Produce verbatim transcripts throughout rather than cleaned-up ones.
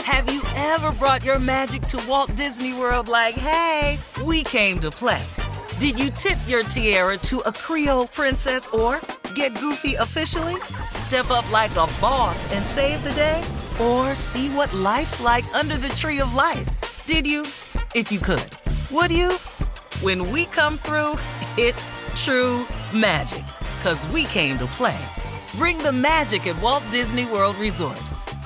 Have you ever brought your magic to Walt Disney World like, hey, we came to play? Did you tip your tiara to a Creole princess or get goofy officially? Step up like a boss and save the day? Or see what life's like under the tree of life? Did you? If you could. Would you? When we come through, it's true magic. 'Cause we came to play. Bring the magic at Walt Disney World Resort.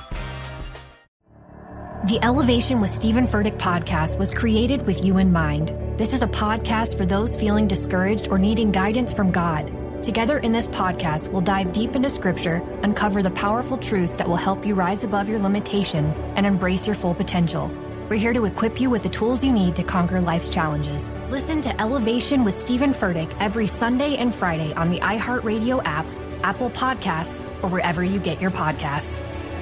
The Elevation with Stephen Furtick podcast was created with you in mind. This is a podcast for those feeling discouraged or needing guidance from God. Together in this podcast, we'll dive deep into scripture, uncover the powerful truths that will help you rise above your limitations and embrace your full potential. We're here to equip you with the tools you need to conquer life's challenges. Listen to Elevation with Stephen Furtick every Sunday and Friday on the iHeartRadio app, Apple Podcasts, or wherever you get your podcasts.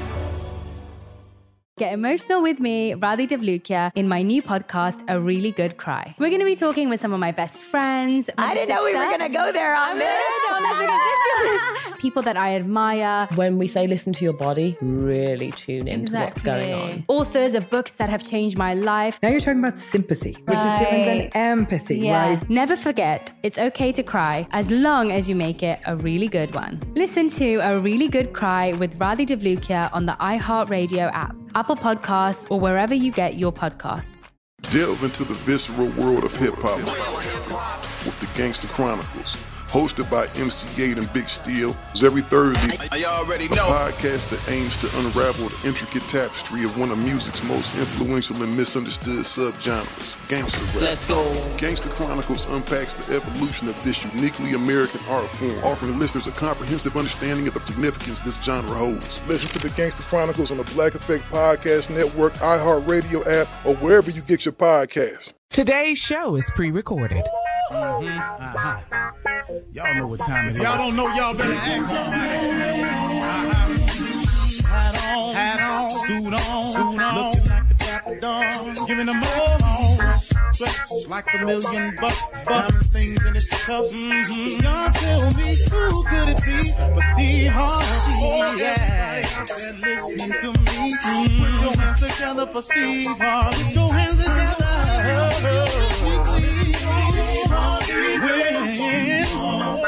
Get emotional with me, Radhi Devlukia, in my new podcast, A Really Good Cry. We're going to be talking with some of my best friends. I didn't know we were going to go there on this. People that I admire. When we say listen to your body, really tune into Exactly. what's going on. Authors of books that have changed my life. Now you're talking about sympathy, which Right. is different than empathy, Yeah. right? Never forget, it's okay to cry as long as you make it a really good one. Listen to A Really Good Cry with Radhi Devlukia on the iHeartRadio app, Apple Podcasts, or wherever you get your podcasts. Delve into the visceral world of hip-hop with the Gangster Chronicles, hosted by M C eight and Big Steel. Every Thursday, I already a know. podcast that aims to unravel the intricate tapestry of one of music's most influential and misunderstood subgenres, gangster rap. Let's go. Gangster Chronicles unpacks the evolution of this uniquely American art form, offering listeners a comprehensive understanding of the significance this genre holds. Listen to the Gangster Chronicles on the Black Effect Podcast Network, iHeartRadio app, or wherever you get your podcasts. Today's show is pre-recorded. Mm-hmm. Uh-huh. Y'all know what time it is. Y'all don't know, y'all better ask somebody. Uh-huh. Hat on, hat on, suit on, suit on, looking like the Dapper Dawn, giving them all dressed like a million bucks, bucks, things in its cuffs. Mm-hmm. Y'all tell me who could it be but Steve Harvey? Oh, yeah, they're listening to me. Mm-hmm. Put your hands together for Steve Harvey. Put your hands together. Steve Harvey. When, oh,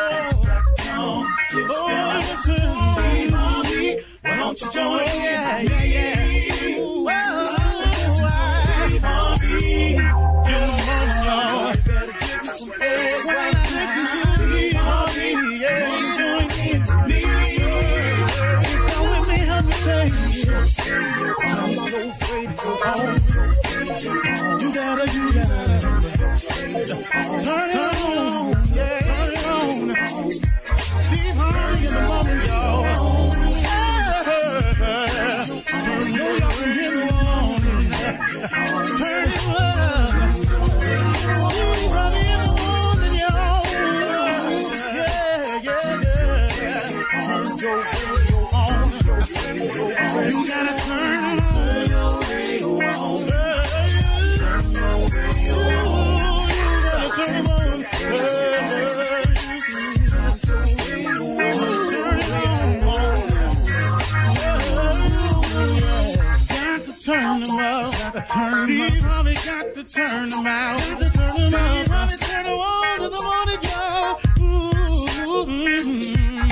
oh, listen, why don't you join? Yeah, yeah, yeah. Whoa, Steve Harvey. Get on, y'all. Better give me some eggs while I listen to Steve Harvey. Yeah, join in me. Come with me, help me say. I'm so afraid to go home. You gotta, you gotta. Turn it on, yeah, turn it on. Steve Harvey in the moment, y'all. Yeah. You know y'all can hear me on. Turn it up. Steve Harvey in the morning, y'all. Yeah, yeah, yeah. Turn your radio on. You gotta turn your radio on. Turn your radio on. Turn it on. Got to turn them up. Steve Harvey got to turn them out. Got to turn them out. Steve Harvey turn them on to the morning, y'all. Ooh, mm-hmm,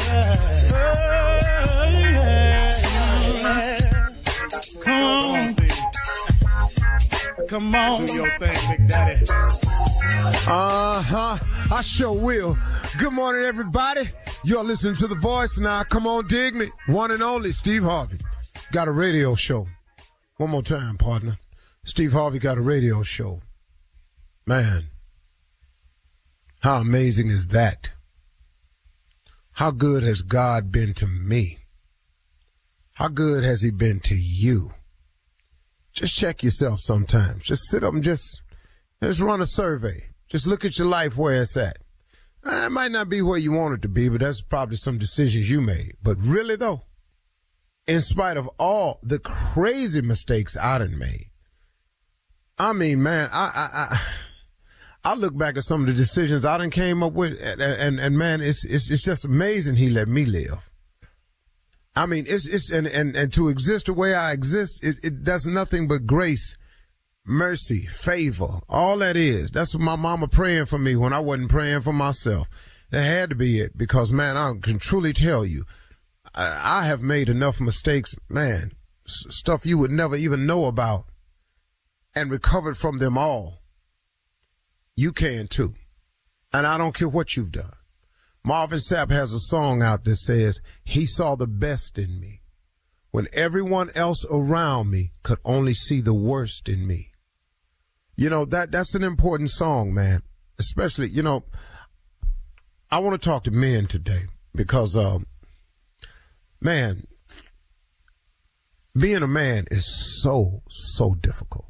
yeah. Yeah. Come on, Steve. Come on. Do your thing, Big Daddy. Uh-huh. I sure will. Good morning, everybody. You're listening to The Voice now. Come on, dig me. One and only Steve Harvey. Got a radio show. One more time, partner. Steve Harvey got a radio show. Man, how amazing is that? How good has God been to me? How good has he been to you? Just check yourself sometimes. Just sit up and just, just run a survey. Just look at your life where it's at. It might not be where you want it to be, but that's probably some decisions you made. But really, though, in spite of all the crazy mistakes I done made, I mean, man, I I I, I look back at some of the decisions I done came up with, and, and, and man, it's, it's it's just amazing he let me live. I mean, it's, it's, and, and, and to exist the way I exist, it, it does nothing but grace, mercy, favor, all that is. That's what my mama praying for me when I wasn't praying for myself. That had to be it, because, man, I can truly tell you, I, I have made enough mistakes, man, s- stuff you would never even know about, and recovered from them all. You can too. And I don't care what you've done. Marvin Sapp has a song out that says, he saw the best in me when everyone else around me could only see the worst in me. You know, that that's an important song, man. Especially, you know, I want to talk to men today because, um, man, being a man is so, so difficult.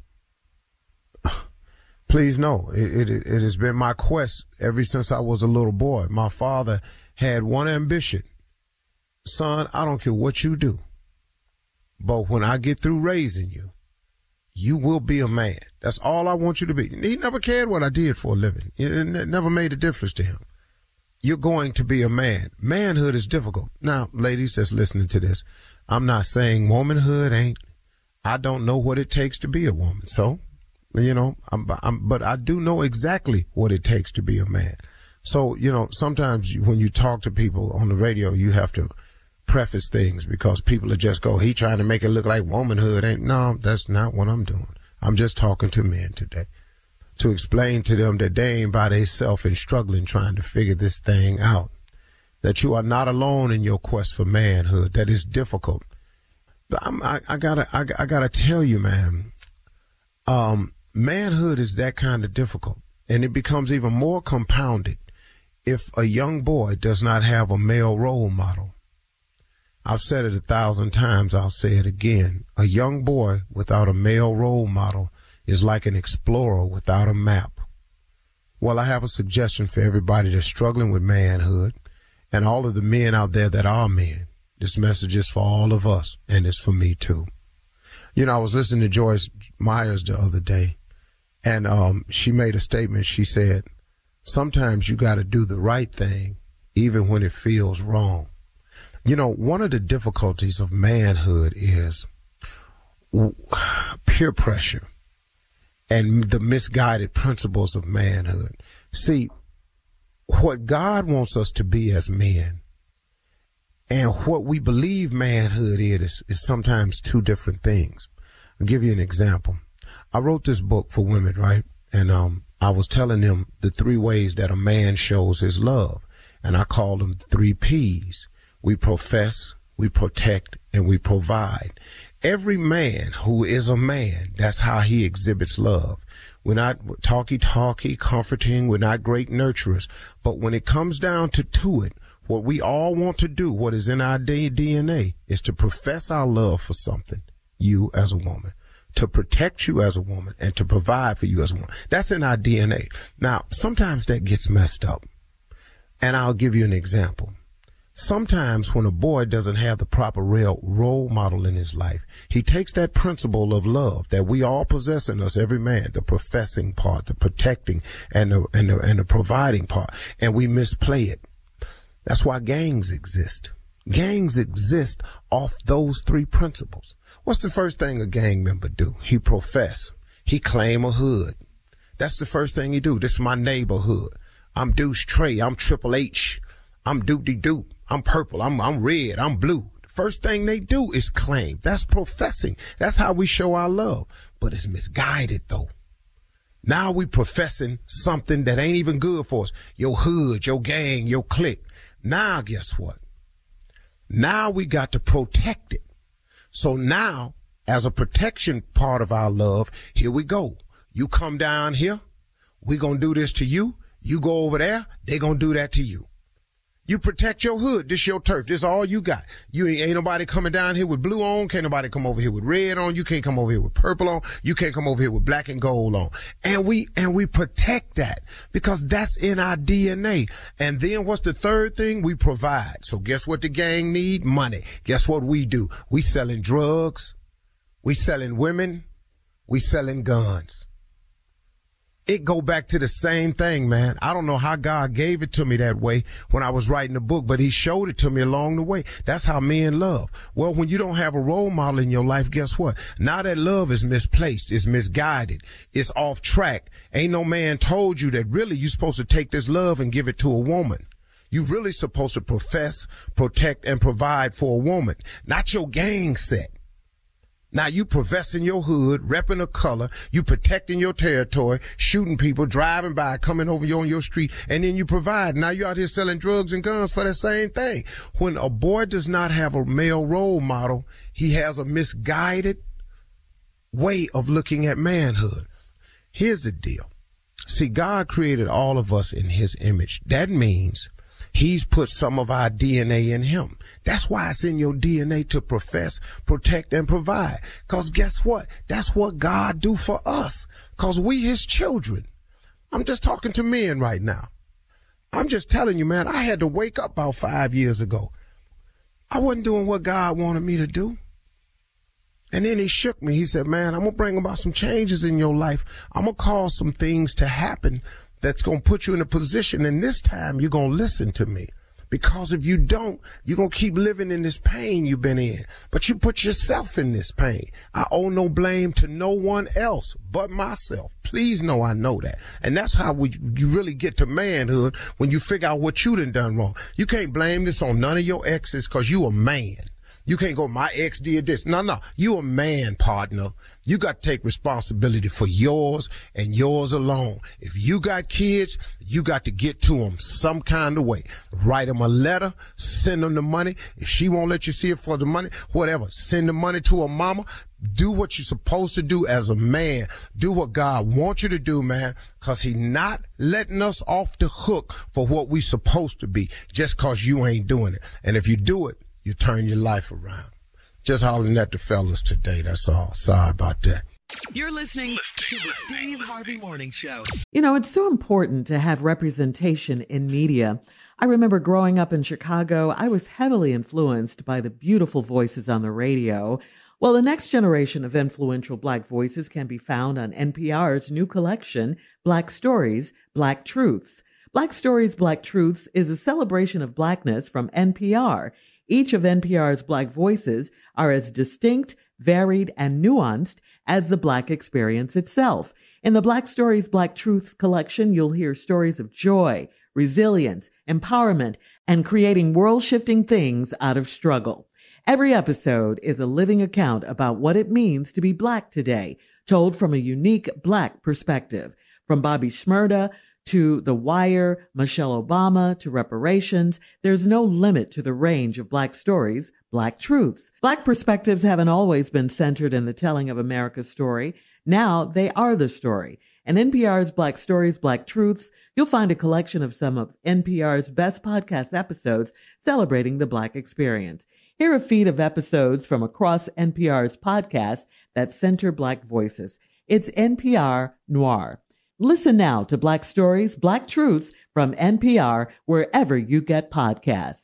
Please know, it, it, it has been my quest ever since I was a little boy. My father had one ambition. Son, I don't care what you do, but when I get through raising you, you will be a man. That's all I want you to be. He never cared what I did for a living. It never made a difference to him. You're going to be a man. Manhood is difficult. Now, ladies that's listening to this, I'm not saying womanhood ain't. I don't know what it takes to be a woman. So, you know, I'm, I'm, but I do know exactly what it takes to be a man. So, you know, sometimes you, when you talk to people on the radio, you have to preface things because people are just go, he trying to make it look like womanhood ain't. No, that's not what I'm doing. I'm just talking to men today, to explain to them that they ain't by themselves and struggling trying to figure this thing out, that you are not alone in your quest for manhood, that is difficult. But I'm, I, I gotta, I, I gotta tell you, man, um, manhood is that kind of difficult, and it becomes even more compounded if a young boy does not have a male role model. I've said it a thousand times, I'll say it again. A young boy without a male role model is like an explorer without a map. Well, I have a suggestion for everybody that's struggling with manhood and all of the men out there that are men. This message is for all of us, and it's for me too. You know, I was listening to Joyce Myers the other day, and um, she made a statement. She said, sometimes you got to do the right thing even when it feels wrong. You know, one of the difficulties of manhood is peer pressure and the misguided principles of manhood. See, what God wants us to be as men and what we believe manhood is, is sometimes two different things. I'll give you an example. I wrote this book for women, right? And um, I was telling them the three ways that a man shows his love. And I called them three P's. We profess, we protect, and we provide. Every man who is a man, that's how he exhibits love. We're not talky-talky, comforting. We're not great nurturers. But when it comes down to, to it, what we all want to do, what is in our D N A, is to profess our love for something, you as a woman, to protect you as a woman, and to provide for you as a woman. That's in our D N A. Now, sometimes that gets messed up. And I'll give you an example. Sometimes when a boy doesn't have the proper real role model in his life, he takes that principle of love that we all possess in us, every man, the professing part, the protecting, and the, and the, and the providing part, and we misplay it. That's why gangs exist. Gangs exist off those three principles. What's the first thing a gang member do? He profess. He claim a hood. That's the first thing he do. This is my neighborhood. I'm Deuce Trey. I'm Triple H. I'm Doop-de-Doop. I'm purple. I'm, I'm red. I'm blue. The first thing they do is claim. That's professing. That's how we show our love. But it's misguided though. Now we professing something that ain't even good for us. Your hood, your gang, your clique. Now guess what? Now we got to protect it. So now, as a protection part of our love, here we go. You come down here. We gonna do this to you. You go over there. They gonna do that to you. You protect your hood. This your turf. This all you got. You ain't, ain't nobody coming down here with blue on. Can't nobody come over here with red on. You can't come over here with purple on. You can't come over here with black and gold on. And we, and we protect that because that's in our D N A. And then what's the third thing? We provide. So guess what the gang need? Money. Guess what we do? We selling drugs. We selling women. We selling guns. It go back to the same thing, man. I don't know how God gave it to me that way when I was writing the book, but he showed it to me along the way. That's how men love. Well, when you don't have a role model in your life, guess what? Now that love is misplaced, it's misguided, it's off track. Ain't no man told you that really you're supposed to take this love and give it to a woman. You really supposed to profess, protect, and provide for a woman, not your gang set. Now you professing your hood, repping a color, you protecting your territory, shooting people, driving by, coming over you on your street, and then you provide. Now you out here selling drugs and guns for the same thing. When a boy does not have a male role model, he has a misguided way of looking at manhood. Here's the deal. See, God created all of us in his image. That means he's put some of our D N A in him. That's why it's in your D N A to profess, protect, and provide. Because guess what? That's what God do for us. Because we his children. I'm just talking to men right now. I'm just telling you, man, I had to wake up about five years ago. I wasn't doing what God wanted me to do. And then he shook me. He said, man, I'm going to bring about some changes in your life. I'm going to cause some things to happen that's going to put you in a position, and this time you're going to listen to me. Because if you don't, you're going to keep living in this pain you've been in. But you put yourself in this pain. I owe no blame to no one else but myself. Please know I know that. And that's how we, you really get to manhood, when you figure out what you done done wrong. You can't blame this on none of your exes because you a man. You can't go, my ex did this. No, no. You a man, partner. You got to take responsibility for yours and yours alone. If you got kids, you got to get to them some kind of way. Write them a letter, send them the money. If she won't let you see it for the money, whatever, send the money to her mama. Do what you're supposed to do as a man. Do what God wants you to do, man, because he not letting us off the hook for what we supposed to be just because you ain't doing it. And if you do it, you turn your life around. Just hollering at the fellas today, that's all. Sorry about that. You're listening to the Steve Harvey Morning Show. You know, it's so important to have representation in media. I remember growing up in Chicago, I was heavily influenced by the beautiful voices on the radio. Well, the next generation of influential Black voices can be found on N P R's new collection, Black Stories, Black Truths. Black Stories, Black Truths is a celebration of Blackness from N P R. Each of N P R's Black voices are as distinct, varied, and nuanced as the Black experience itself. In the Black Stories, Black Truths collection, you'll hear stories of joy, resilience, empowerment, and creating world-shifting things out of struggle. Every episode is a living account about what it means to be Black today, told from a unique Black perspective. From Bobby Shmurda to The Wire, Michelle Obama, to reparations, there's no limit to the range of Black stories, Black truths. Black perspectives haven't always been centered in the telling of America's story. Now they are the story. In N P R's Black Stories, Black Truths, you'll find a collection of some of N P R's best podcast episodes celebrating the Black experience. Hear a feed of episodes from across N P R's podcasts that center Black voices. It's N P R Noir. Listen now to Black Stories, Black Truths from N P R, wherever you get podcasts.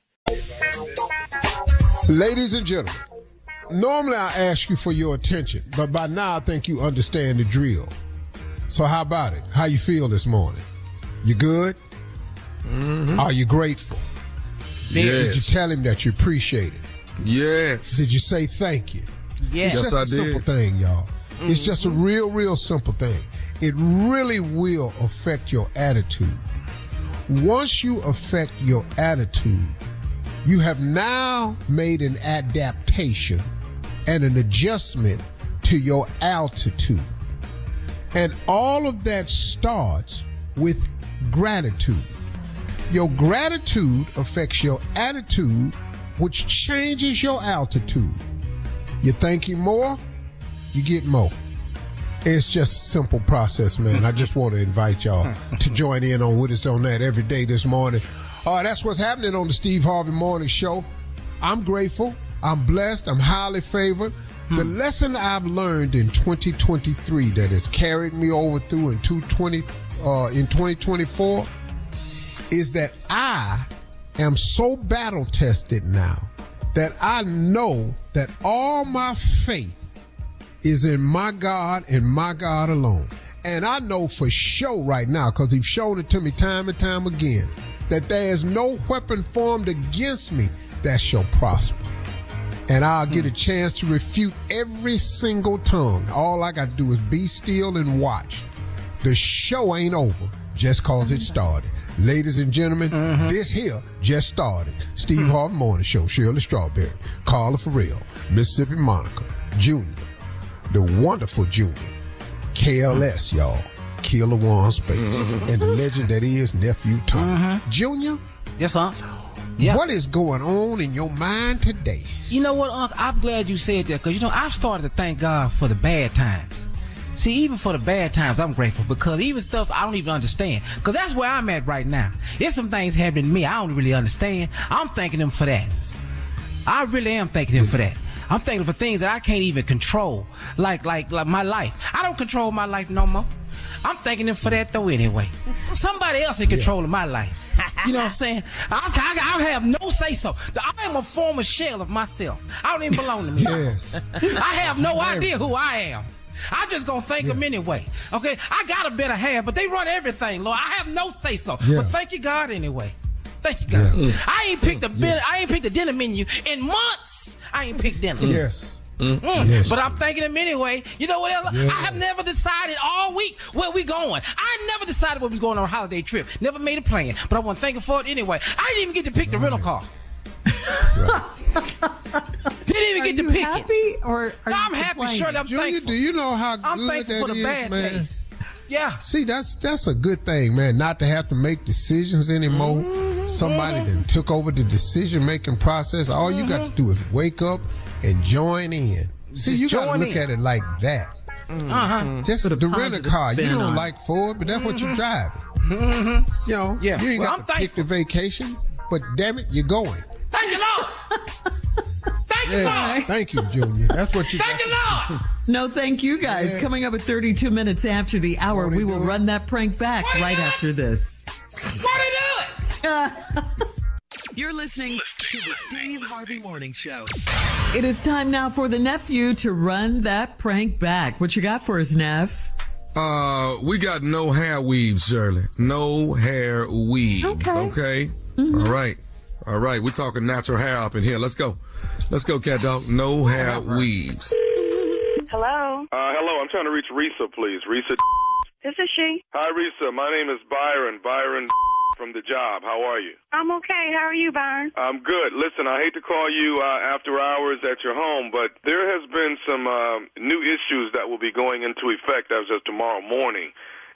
Ladies and gentlemen, normally I ask you for your attention, but by now I think you understand the drill. So how about it? How you feel this morning? You good? Mm-hmm. Are you grateful? Yes. Did you tell him that you appreciate it? Yes. Did you say thank you? Yes. It's just Yes, I a simple did. thing, y'all. Mm-hmm. It's just a real, real simple thing. It really will affect your attitude. Once you affect your attitude, you have now made an adaptation and an adjustment to your altitude. And all of that starts with gratitude. Your gratitude affects your attitude, which changes your altitude. You thanking more, you get more. It's just a simple process, man. I just want to invite y'all to join in on with us on that every day this morning. Uh, that's what's happening on the Steve Harvey Morning Show. I'm grateful. I'm blessed. I'm highly favored. The lesson I've learned in twenty twenty-three that has carried me over through in, two twenty, uh, in twenty twenty-four is that I am so battle-tested now that I know that all my faith is in my God and my God alone. And I know for sure right now, because he's shown it to me time and time again, that there is no weapon formed against me that shall prosper. And I'll get a chance to refute every single tongue. All I got to do is be still and watch. The show ain't over just cause it started. Ladies and gentlemen, mm-hmm. this here just started. Steve mm-hmm. Harvey Morning Show, Shirley Strawberry, Carla Farrell, Mississippi Monica, Junior, the wonderful Junior, K L S, y'all, Killer One Space, mm-hmm. and the legend that is Nephew Tommy. Mm-hmm. Junior? Yes, sir. Yeah. What is going on in your mind today? You know what, Unc? I'm glad you said that, because, you know, I've started to thank God for the bad times. See, even for the bad times, I'm grateful, because even stuff I don't even understand, because that's where I'm at right now. There's some things happening to me I don't really understand. I'm thanking him for that. I really am thanking him for that. I'm thanking for things that I can't even control, like like like my life. I don't control my life no more. I'm thanking him for that, though, anyway. Somebody else in control yeah. of my life. You know what I'm saying? I, I, I have no say-so. I am a former shell of myself. I don't even belong to me. Yes. I have no idea who I am. I just gonna thank yeah. them anyway. Okay, I got a better half, but they run everything, Lord. I have no say so. Yeah. But thank you, God, anyway. Thank you, God. Yeah. I ain't picked a yeah. I ain't picked a dinner menu in months. I ain't picked dinner. Yes. Mm. Mm. yes. But I'm thanking him anyway. You know what else? Yeah. I have never decided all week where we going. I never decided where we was going on a holiday trip. Never made a plan. But I want to thank him for it anyway. I didn't even get to pick the right. rental car. Right. Didn't even are get to you pick happy it. Or are no, I'm you happy, Shirley. I'm Junior, thankful. do you know how I'm good thankful that for the is, bad man? days. Yeah. See, that's that's a good thing, man, not to have to make decisions anymore. Mm-hmm. Somebody mm-hmm. then took over the decision-making process. All mm-hmm. you got to do is wake up and join in. See, Just you got to look in. at it like that. Mm-hmm. Uh-huh. Just Put to rent a car. You don't on. like Ford, but that's mm-hmm. what you're driving. Mm-hmm. You know, yeah. you ain't well, got I'm to thankful. pick the vacation, but damn it, you're going. Thank you, Lord. Thank you, yeah. Lord. Thank you, Junior. That's what you Thank you, Lord. No, thank you, guys. Yeah. Coming up at thirty-two minutes after the hour, we will run that prank back right after this. What are you doing? You're listening to the Steve Harvey Morning Show. It is time now for the nephew to run that prank back. What you got for us, Neff? Uh, we got no hair weaves, Shirley. No hair weaves. Okay. Okay? Mm-hmm. All right. All right. We're talking natural hair up in here. Let's go. Let's go, cat dog. No hair weaves. Hello? Uh, hello. I'm trying to reach Risa, please. Risa. This is she. Hi, Risa. My name is Byron. Byron from the job. How are you? I'm okay. How are you, Byron? I'm good. Listen, I hate to call you uh, after hours at your home, but there has been some uh, new issues that will be going into effect as of tomorrow morning.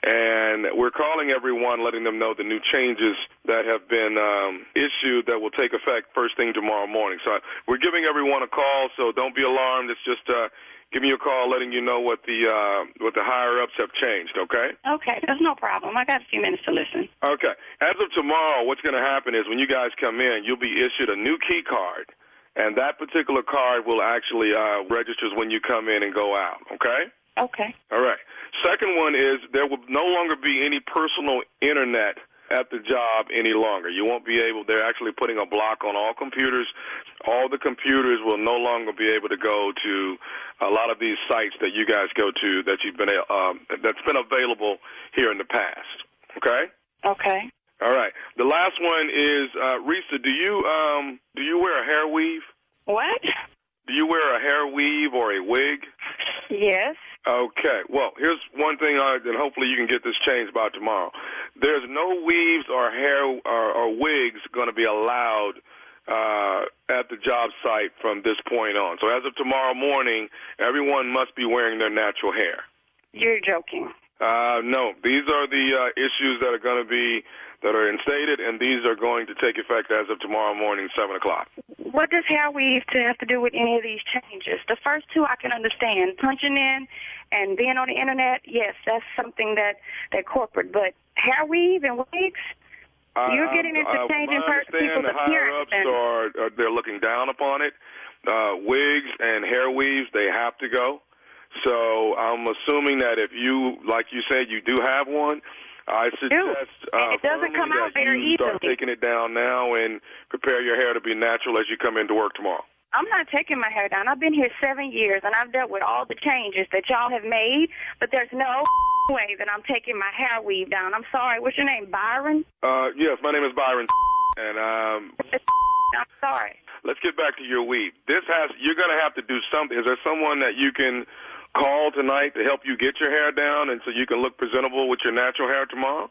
And we're calling everyone, letting them know the new changes that have been um, issued that will take effect first thing tomorrow morning. So we're giving everyone a call, so don't be alarmed. It's just uh, give me a call letting you know what the uh, what the higher-ups have changed, okay? Okay, that's no problem. I got a few minutes to listen. Okay. As of tomorrow, what's going to happen is when you guys come in, you'll be issued a new key card, and that particular card will actually uh, registers when you come in and go out, okay? Okay. All right. Second one is there will no longer be any personal internet at the job any longer. You won't be able, they're actually putting a block on all computers. All the computers will no longer be able to go to a lot of these sites that you guys go to that you've been, um, that's been available here in the past. Okay? Okay. All right. The last one is, uh, Risa, do you, um, do you wear a hair weave? What? Do you wear a hair weave or a wig? Yes. Okay. Well, here's one thing, uh, and hopefully you can get this changed by tomorrow. There's no weaves or hair or, or wigs going to be allowed uh, at the job site from this point on. So as of tomorrow morning, everyone must be wearing their natural hair. You're joking. Uh, no, these are the uh, issues that are going to be that are instated, and these are going to take effect as of tomorrow morning, seven o'clock. What does hair weave to have to do with any of these changes? The first two I can understand. Punching in and being on the Internet, yes, that's something that, that corporate. But hair weave and wigs, uh, you're getting into uh, changing per- people's the appearance. The higher-ups are, are they're looking down upon it. Uh, wigs and hair weaves, they have to go. So I'm assuming that if you, like you said, you do have one, I suggest uh, it doesn't come out that very you start easily. taking it down now and prepare your hair to be natural as you come into work tomorrow. I'm not taking my hair down. I've been here seven years, and I've dealt with all the changes that y'all have made, but there's no way that I'm taking my hair weave down. I'm sorry. What's your name, Byron? Uh, yes, my name is Byron, and um. I'm sorry. Let's get back to your weave. This has. You're going to have to do something. Is there someone that you can call tonight to help you get your hair down, and so you can look presentable with your natural hair tomorrow?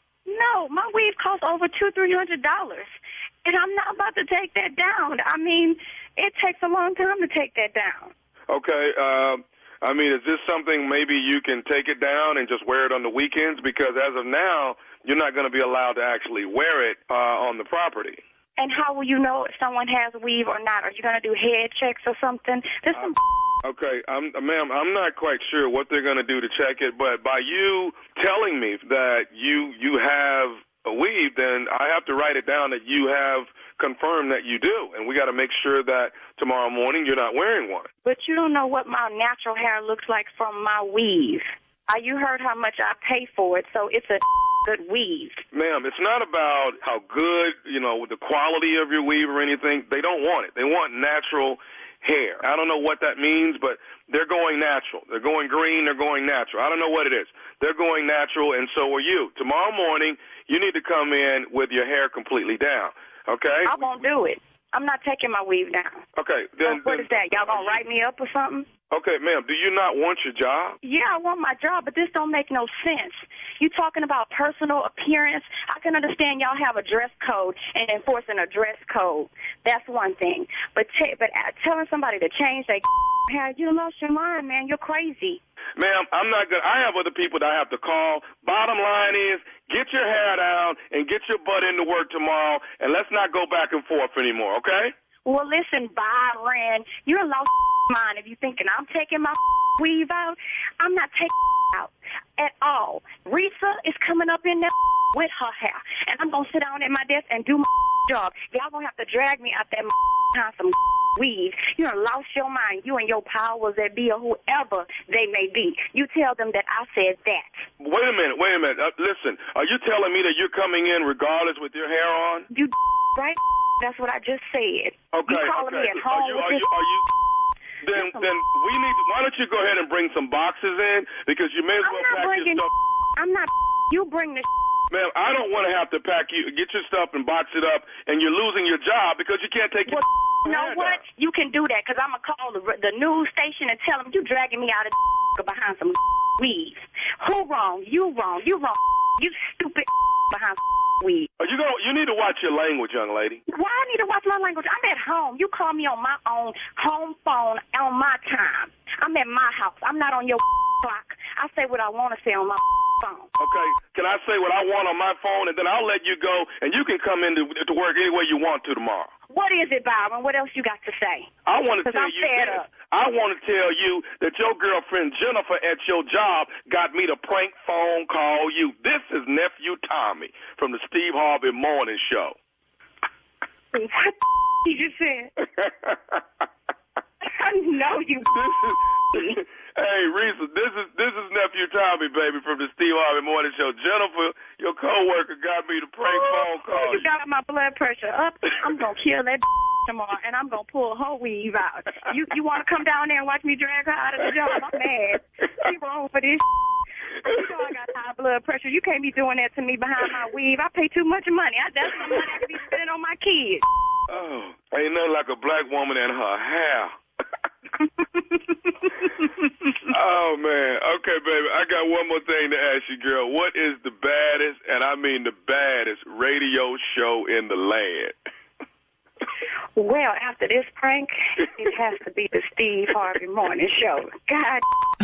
No, my weave costs over two, three hundred dollars, and I'm not about to take that down. I mean, it takes a long time to take that down. Okay. Uh, I mean, is this something maybe you can take it down and just wear it on the weekends? Because as of now, you're not going to be allowed to actually wear it uh, on the property. And how will you know if someone has a weave or not? Are you going to do head checks or something? There's some. Uh, okay, I'm, ma'am, I'm not quite sure what they're going to do to check it, but by you telling me that you you have a weave, then I have to write it down that you have confirmed that you do, and we got to make sure that tomorrow morning you're not wearing one. But you don't know what my natural hair looks like from my weave. Uh, you heard how much I pay for it, so it's a good weave. Ma'am, it's not about how good, you know, the quality of your weave or anything. They don't want it. They want natural hair. I don't know what that means, but they're going natural. They're going green. They're going natural. I don't know what it is. They're going natural, and so are you. Tomorrow morning, you need to come in with your hair completely down, okay? I won't do it. I'm not taking my weave down. Okay, then. So what then, is that? Y'all gonna write me up or something? Okay, ma'am, do you not want your job? Yeah, I want my job, but this don't make no sense. You talking about personal appearance? I can understand y'all have a dress code and enforcing a dress code. That's one thing. But t- but uh, telling somebody to change their hair, you lost your mind, man. You're crazy. Ma'am, I'm not good. I have other people that I have to call. Bottom line is, get your hair down and get your butt into work tomorrow, and let's not go back and forth anymore, okay? Well, listen, Byron, you're a lost mind if you're thinking I'm taking my weave out. I'm not taking out at all. Risa is coming up in there with her hair, and I'm going to sit down at my desk and do my job. Y'all going to have to drag me out that some weave. You done lost your mind. You and your powers that be or whoever they may be. You tell them that I said that. Wait a minute, wait a minute. Uh, listen, are you telling me that you're coming in regardless with your hair on? You right? That's what I just said. Okay, you calling okay. me at home are you, with are this you, are you, then, then we need to, why don't you go ahead and bring some boxes in, because you may as well pack bringing, your stuff. I'm not. You bring the. Ma'am, I don't want to have to pack you, get your stuff and box it up, and you're losing your job because you can't take your. Well, you know what? Down. You can do that, because I'm going to call the, the news station and tell them you dragging me out of behind some weeds. Who wrong? You wrong. You wrong. You stupid behind weeds. Are you gonna, you need to watch your language, young lady. Why I need to watch my language? I'm at home. You call me on my own home phone on my time. I'm at my house. I'm not on your clock. I say what I want to say on my phone. Okay. Can I say what I want on my phone, and then I'll let you go, and you can come in to, to work any way you want to tomorrow. What is it, Byron? What else you got to say? I want to tell I'm you fed this. Up. I want to tell you that your girlfriend Jennifer at your job got me to prank phone call you. This is nephew Tommy from the Steve Harvey Morning Show. What you just said? I know you. This is, hey, Risa, this is this is nephew Tommy, baby, from the Steve Harvey Morning Show. Jennifer, your coworker, got me to prank oh, phone call you. You got my blood pressure up. I'm gonna kill that tomorrow, and I'm gonna pull her weave out. You you want to come down there and watch me drag her out of the job? I'm mad. She wrong for this. You know I got high blood pressure. You can't be doing that to me behind my weave. I pay too much money. I, that's the money I could be spending on my kids. Oh, ain't nothing like a black woman and her hair. Oh, man. Okay, baby, I got one more thing to ask you, girl. What is the baddest, and I mean the baddest, radio show in the land? Well, after this prank, it has to be the Steve Harvey Morning Show. God.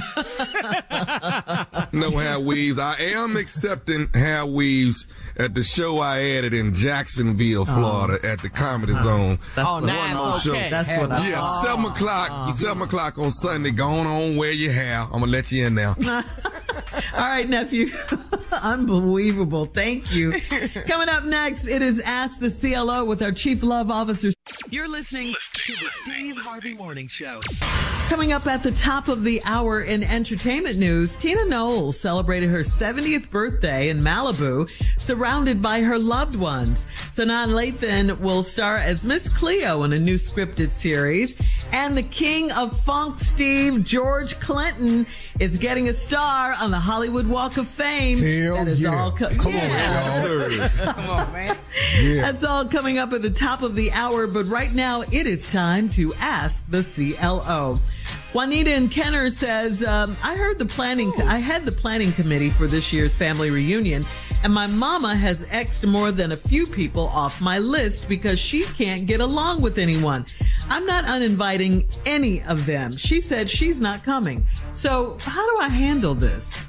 No hair weaves. I am accepting hair weaves at the show I added in Jacksonville, Florida, oh. at the Comedy uh, Zone. Oh, nice. Okay. That's what I Yeah, oh. seven o'clock, oh. seven o'clock on Sunday. Go on, wear your hair. I'm gonna let you in now. All right, nephew. Unbelievable. Thank you. Coming up next, it is Ask the C L O with our Chief Love Officer. You're listening to to the Steve Harvey Morning Show. Coming up at the top of the hour in entertainment news, Tina Knowles celebrated her seventieth birthday in Malibu, surrounded by her loved ones. Sanaa Lathan will star as Miss Cleo in a new scripted series. And the king of funk, Steve, George Clinton, is getting a star on the Hollywood Walk of Fame. Hell that is yeah. all co- Come yeah. on, y'all. Come on, man. Yeah. That's all coming up at the top of the hour, but right now it is time to ask the C L O. Juanita and Kenner says, um, I heard the planning, I had the planning committee for this year's family reunion, and my mama has X'd more than a few people off my list because she can't get along with anyone. I'm not uninviting any of them. She said she's not coming. So how do I handle this?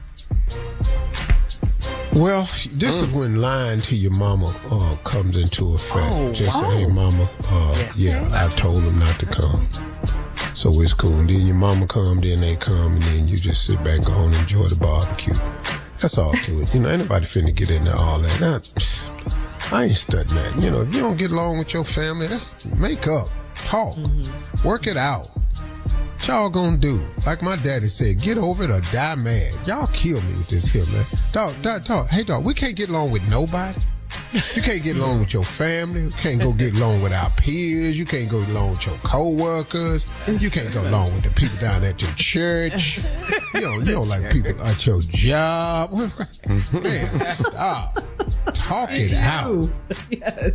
Well, this mm. is when lying to your mama uh, comes into effect. Oh, Just oh. say, hey, mama, uh, yeah, yeah, I told him not to come. So it's cool. And then your mama come, then they come, and then you just sit back, go and enjoy the barbecue. That's all to it. You know, ain't nobody finna get into all that. Now, I ain't studying that. You know, if you don't get along with your family, that's make up, talk, mm-hmm. work it out. What y'all gonna do? Like my daddy said, get over it or die mad. Y'all kill me with this here, man. Dog, dog, dog. Hey, dog, we can't get along with nobody. You can't get along with your family. You can't go get along with our peers. You can't go along with your co-workers. You can't go along with the people down at your church. You don't, you don't like people at your job. Man, stop. Talk it out. Yes.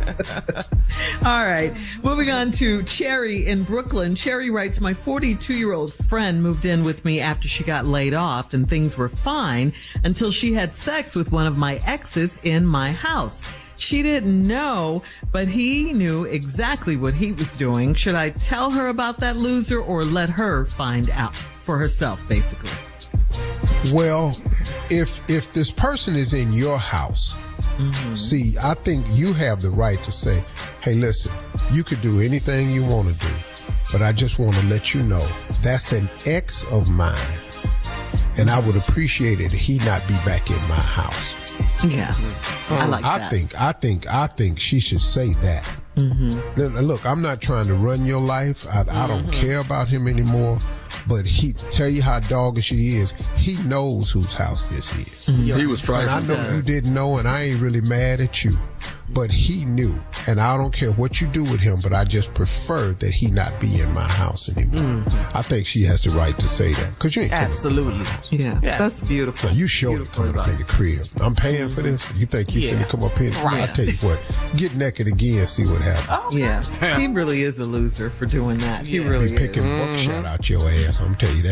All right. Moving on to Cherry in Brooklyn. Cherry writes, my forty-two-year-old friend moved in with me after she got laid off, and things were fine until she had sex with one of my exes in my house. She didn't know, but he knew exactly what he was doing. Should I tell her about that loser or let her find out for herself, basically? Well, if if this person is in your house, mm-hmm. see, I think you have the right to say, hey, listen, you could do anything you want to do, but I just want to let you know that's an ex of mine, and I would appreciate it if he not be back in my house. Yeah, I like I that. think, I think, I think she should say that. Mm-hmm. Look, I'm not trying to run your life. I, I don't mm-hmm. care about him anymore. But he tell you how doggish he is. He knows whose house this is. Mm-hmm. He was trying. And I know you didn't know, and I ain't really mad at you. But he knew, and I don't care what you do with him, but I just prefer that he not be in my house anymore. Mm-hmm. I think she has the right to say that, because you ain't coming absolutely. Yeah, yeah, that's beautiful. Now, you sure coming up in the crib. I'm paying mm-hmm. for this. You think you yeah. finna come up here? Right. I tell you what, get naked again, see what happens. Oh, yeah, he really is a loser for doing that. He yeah. really be picking is. buckshot out your ass. I'm telling you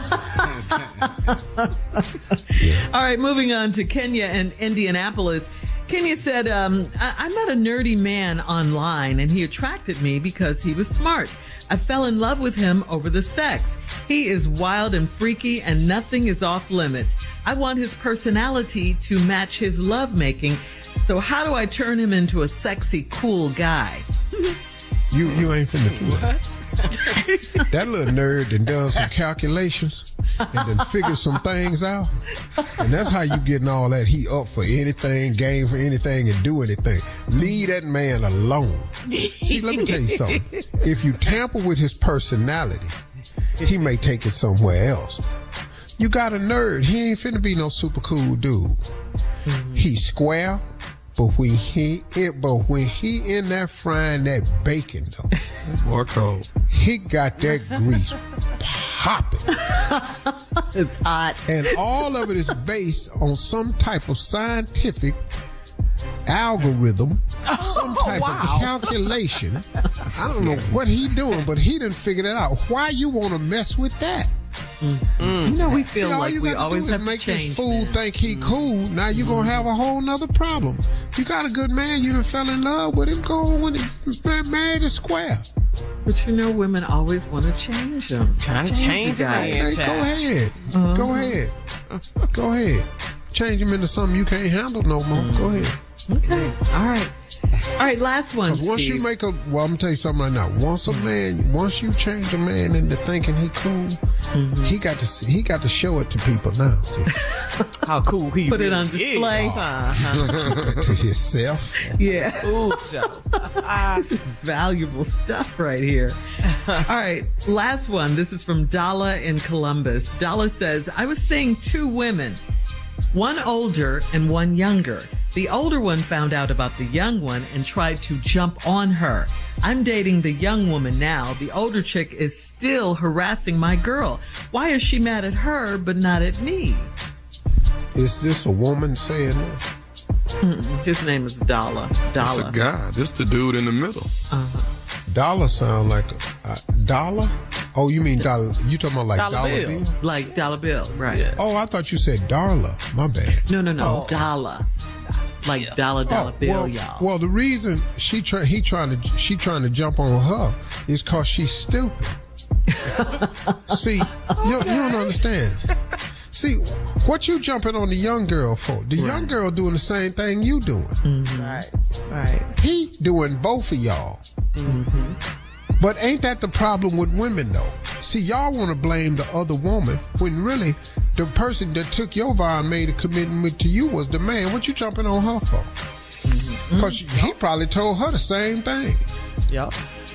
that. yeah. All right, moving on to Kenya and Indianapolis. Kenya said, um, I- I met a nerdy man online, and he attracted me because he was smart. I fell in love with him over the sex. He is wild and freaky, and nothing is off limits. I want his personality to match his lovemaking. So how do I turn him into a sexy, cool guy? You you ain't finna do that. That little nerd done done some calculations and then figured some things out. And that's how you getting all that. He up for anything, game for anything, and do anything. Leave that man alone. See, let me tell you something. If you tamper with his personality, he may take it somewhere else. You got a nerd. He ain't finna be no super cool dude. Mm-hmm. He's square. But when he it, but when he in there frying that bacon though, more cold. He got that grease popping. It's hot, and all of it is based on some type of scientific algorithm, some type oh, wow. of calculation. I don't know what he doing, but he didn't figure that out. Why you want to mess with that? Mm. You know, we feel See, all like you we gotta always do is have make to change. this fool think he cool. Now you're gonna have a whole nother problem. You got a good man, you done fell in love with him, go on with him, married a square. But you know, women always want to change them. Trying to change them. Okay, go ahead. Uh-huh. Go ahead. Go ahead. Change him into something you can't handle no more. Mm. Go ahead. Okay. All right. All right, last one. Because once Steve. you make a, well, I'm gonna tell you something right now. Once a man, once you change a man into thinking he cool, mm-hmm. he got to see, he got to show it to people now. See how cool he put really it on display is. Uh-huh. to himself. Yeah, cool show. This is valuable stuff right here. All right, last one. This is from Dala in Columbus. Dala says, "I was seeing two women, one older and one younger. The older one found out about the young one and tried to jump on her. I'm dating the young woman now. The older chick is still harassing my girl. Why is she mad at her but not at me?" Is this a woman saying this? Mm-mm. His name is Dala. Dala. It's a guy. This the dude in the middle. Uh-huh. Dollar sound like a uh, dollar? Oh, you mean dollar? You talking about like dollar, dollar bill. bill? Like dollar bill, right? Yeah. Oh, I thought you said Darla. My bad. No, no, no, oh. Dollar. Like yeah. dollar, dollar oh, bill, well, y'all. Well, the reason she try, he trying to, she trying to jump on her is cause she's stupid. See, you, you don't understand. See, what you jumping on the young girl for? The right. young girl doing the same thing you doing. Mm-hmm. Right, right. He doing both of y'all. Mm-hmm. But ain't that the problem with women, though? See, y'all want to blame the other woman when really the person that took your vow and made a commitment to you was the man. What you jumping on her for? Because mm-hmm. he probably told her the same thing. Yep.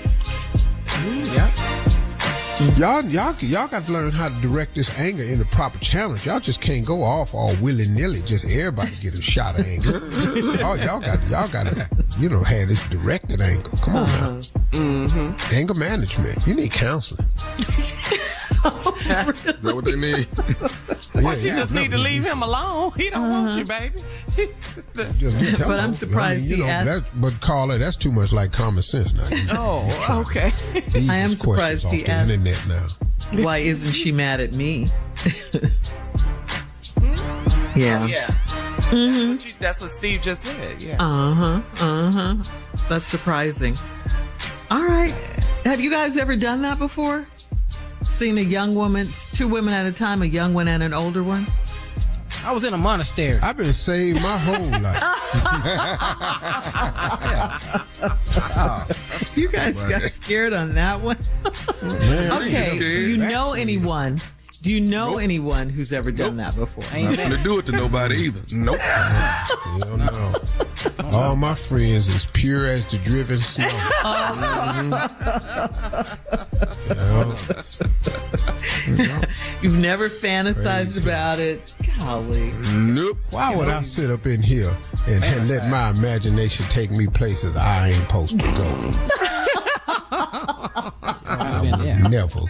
Mm, yep. Y'all, y'all, y'all got to learn how to direct this anger in the proper channels. Y'all just can't go off all willy nilly. Just everybody get a shot of anger. oh, y'all got, y'all got to, you know, have this directed anger. Come on now. Mm-hmm. Anger management. You need counseling. Is that what they need? Well, yeah, she yeah, just need to leave him alone. He don't uh-huh. want you, baby. just, just but I'm surprised I mean, you he know, that, But Carla, that's too much like common sense now. You know, oh, okay. I am surprised he asked. The internet now. Why isn't she mad at me? yeah. Oh, yeah. Mm-hmm. That's, what you, that's what Steve just said. Yeah. Uh huh. Uh huh. That's surprising. All right. Have you guys ever done that before? Seen a young woman, two women at a time, a young one and an older one? I was in a monastery. I've been saved my whole life. oh. You guys right. got scared on that one? Man, okay. Do you know anyone? Do you know nope. anyone who's ever done nope. that before? I ain't gonna do it to nobody either. Nope. Hell no. All my friends is pure as the driven snow. mm-hmm. yeah. You've never fantasized Crazy. about it? Golly. Nope. Why would I sit up in here and, and let my imagination take me places I ain't supposed to go? I would yeah. never.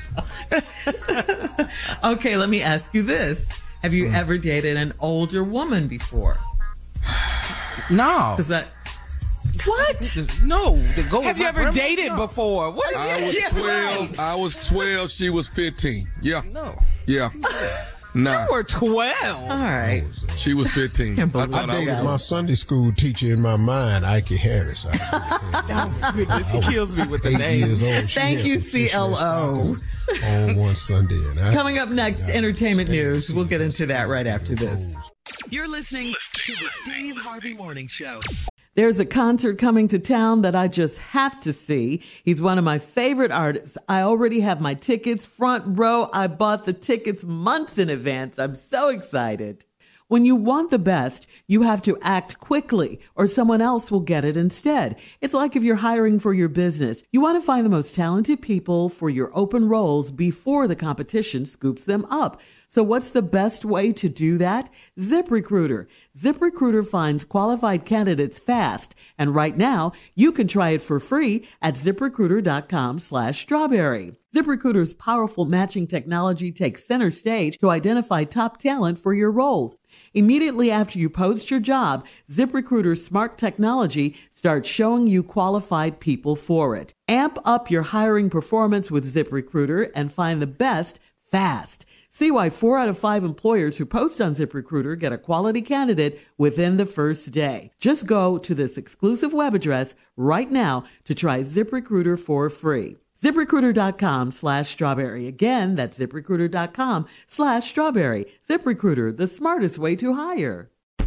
Okay, let me ask you this. Have you mm. ever dated an older woman before? No. Is that... What? No. Go Have you ever grandma? dated no. before? What is I was twelve. Right. I was twelve. She was fifteen. Yeah. No. Yeah. Nah. You were twelve. All right. She was fifteen. I, I, I dated I my Sunday school teacher in my mind, Ike Harris. I, oh, goodness, he kills me with the name. Thank you, C L O. On one Sunday. And I, Coming up next, entertainment news. We'll get into that right after this. You're listening to the Steve Harvey Morning Show. There's a concert coming to town that I just have to see. He's one of my favorite artists. I already have my tickets front row. I bought the tickets months in advance. I'm so excited. When you want the best, you have to act quickly or someone else will get it instead. It's like if you're hiring for your business. You want to find the most talented people for your open roles before the competition scoops them up. So what's the best way to do that? ZipRecruiter. ZipRecruiter finds qualified candidates fast. And right now, you can try it for free at ZipRecruiter.com slash strawberry. ZipRecruiter's powerful matching technology takes center stage to identify top talent for your roles. Immediately after you post your job, ZipRecruiter's smart technology starts showing you qualified people for it. Amp up your hiring performance with ZipRecruiter and find the best fast. See why four out of five employers who post on ZipRecruiter get a quality candidate within the first day. Just go to this exclusive web address right now to try ZipRecruiter for free. ZipRecruiter.com slash strawberry. Again, that's ZipRecruiter.com slash strawberry. ZipRecruiter, the smartest way to hire.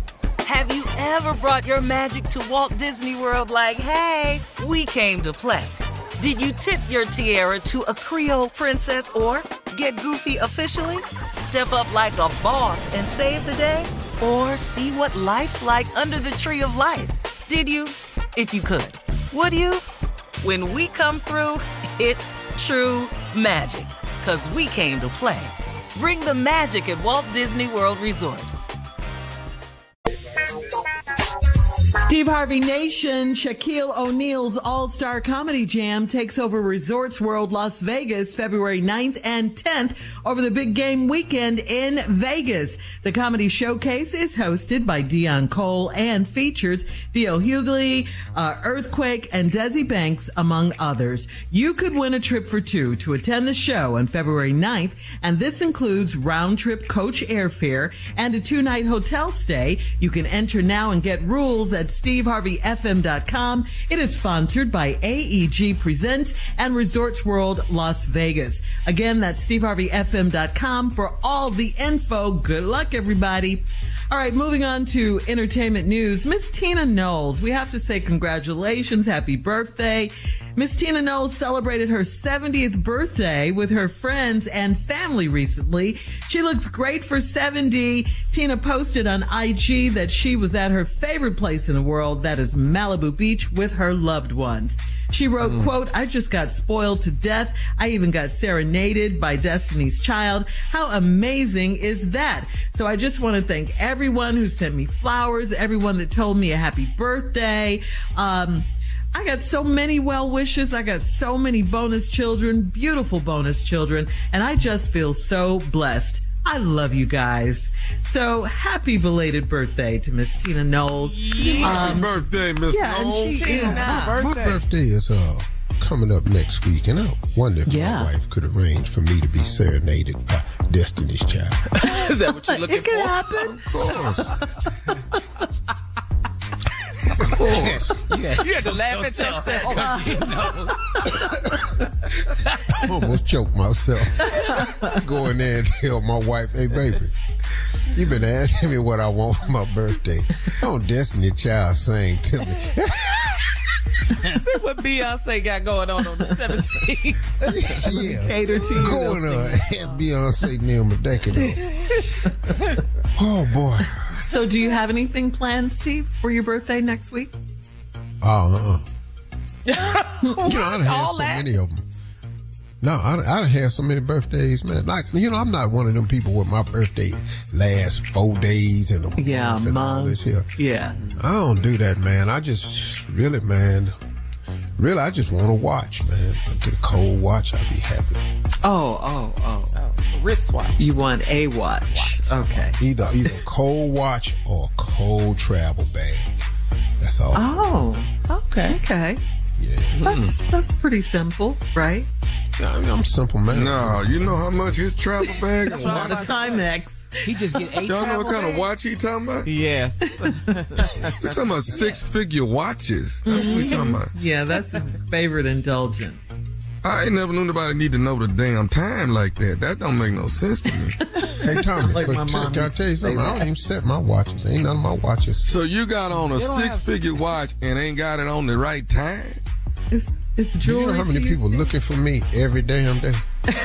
Have you ever brought your magic to Walt Disney World like, hey, we came to play? Did you tip your tiara to a Creole princess or get goofy officially? Step up like a boss and save the day? Or see what life's like under the tree of life? Did you? If you could. Would you? When we come through, it's true magic. 'Cause we came to play. Bring the magic at Walt Disney World Resort. Steve Harvey Nation, Shaquille O'Neal's All-Star Comedy Jam takes over Resorts World Las Vegas February ninth and tenth over the big game weekend in Vegas. The comedy showcase is hosted by Dion Cole and features Theo Hughley, uh, Earthquake, and Desi Banks, among others. You could win a trip for two to attend the show on February ninth, and this includes round-trip coach airfare and a two-night hotel stay. You can enter now and get rules at steve harvey f m dot com. It is sponsored by A E G Presents and Resorts World Las Vegas. Again, that's steve harvey f m dot com for all the info. Good luck, everybody. All right, moving on to entertainment news. Miss Tina Knowles, we have to say congratulations, happy birthday. Miss Tina Knowles celebrated her seventieth birthday with her friends and family recently. She looks great for seventy. Tina posted on I G that she was at her favorite place in the world, that is Malibu Beach, with her loved ones. She wrote, mm. quote, I just got spoiled to death. I even got serenaded by Destiny's Child. How amazing is that? So I just want to thank everyone who sent me flowers, everyone that told me a happy birthday. Um, I got so many well wishes. I got so many bonus children, beautiful bonus children, and I just feel so blessed. I love you guys. So happy belated birthday to Miss Tina Knowles. Happy um, birthday, Miss yeah, Knowles. She is, my birthday is uh coming up next week, and I wonder if yeah. my wife could arrange for me to be serenaded by Destiny's Child. Is that what you're looking it could for? happen. Of course. Of course. You had, you had to laugh at yourself. You know. I almost choked myself. Go in there and tell my wife, hey, baby, you've been asking me what I want for my birthday. Don't Destiny Child sing to me. See what Beyonce got going on on the seventeenth. Yeah. Cater to you. Go in there and have Beyonce Neil Medeka. Oh, boy. So do you have anything planned, Steve, for your birthday next week? Oh, uh-uh. You know, I'd have All so that? many of them. No, I'd, I'd have so many birthdays, man. Like, you know, I'm not one of them people where my birthday lasts four days and a Yeah, month and all this here. Yeah. I don't do that, man. I just, really, man, really, I just want to watch, man. I get a cold watch, I'd be happy. Oh, oh, oh. Oh, wristwatch. You want a watch. Okay. Either either a cold watch or a cold travel bag. That's all. Oh, okay. Okay. Yeah. That's, that's pretty simple, right? Yeah, I mean, I'm a simple man. No, you know how much his travel bag is? Not a Timex. He just get eight. Y'all know what kind bags? of watch he talking about? Yes. We're talking about six-figure watches. That's what we talking about. Yeah, that's his favorite indulgence. I ain't never knew nobody need to know the damn time like that. That don't make no sense to me. Hey, Tommy, Like but my t- mom can I used tell you to say something? I don't that. even set my watches. Ain't none of my watches. So you got on a They don't have- six-figure watch and ain't got it on the right time? It's, it's Do jewelry. you know how many to you, people Steve? looking for me every damn day?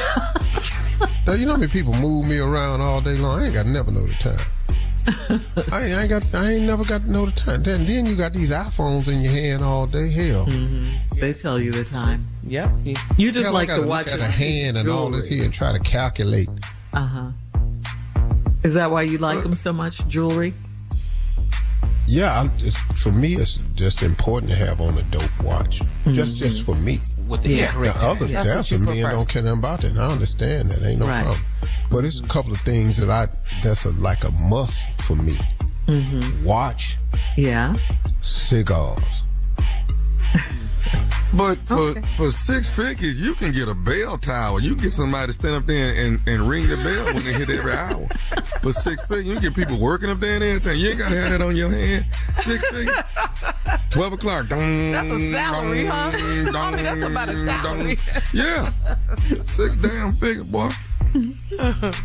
Now, you know how many people move me around all day long? I ain't got to never know the time. I, ain't, I ain't got. I ain't never got to know the time. Then, then you got these iPhones in your hand all day. Hell, Mm-hmm. They tell you the time. Yep. You just hell, like I gotta to watch look at it a hand and all this here and try to calculate. Uh huh. Is that why you like them so much, jewelry? Yeah, I, it's, for me, it's just important to have on a dope watch. Mm-hmm. Just, just for me. With the Yeah. yeah. correct. Now, others, That's there are what you some men prefer. don't care nothing about that. And I understand that. Ain't no Right. problem. But it's a couple of things that I that's a, like a must for me. Mm-hmm. Watch, Yeah. cigars. But for, Okay. for six figures, you can get a bell tower. You can get somebody to stand up there and, and ring the bell when they hit every hour. For six figures, you can get people working up there and everything. You ain't got to have that on your hand. Six figures. twelve o'clock. Dong, That's a salary, dong, huh? dong, Homie, that's about a salary. dong. Yeah. Six damn figure, boy.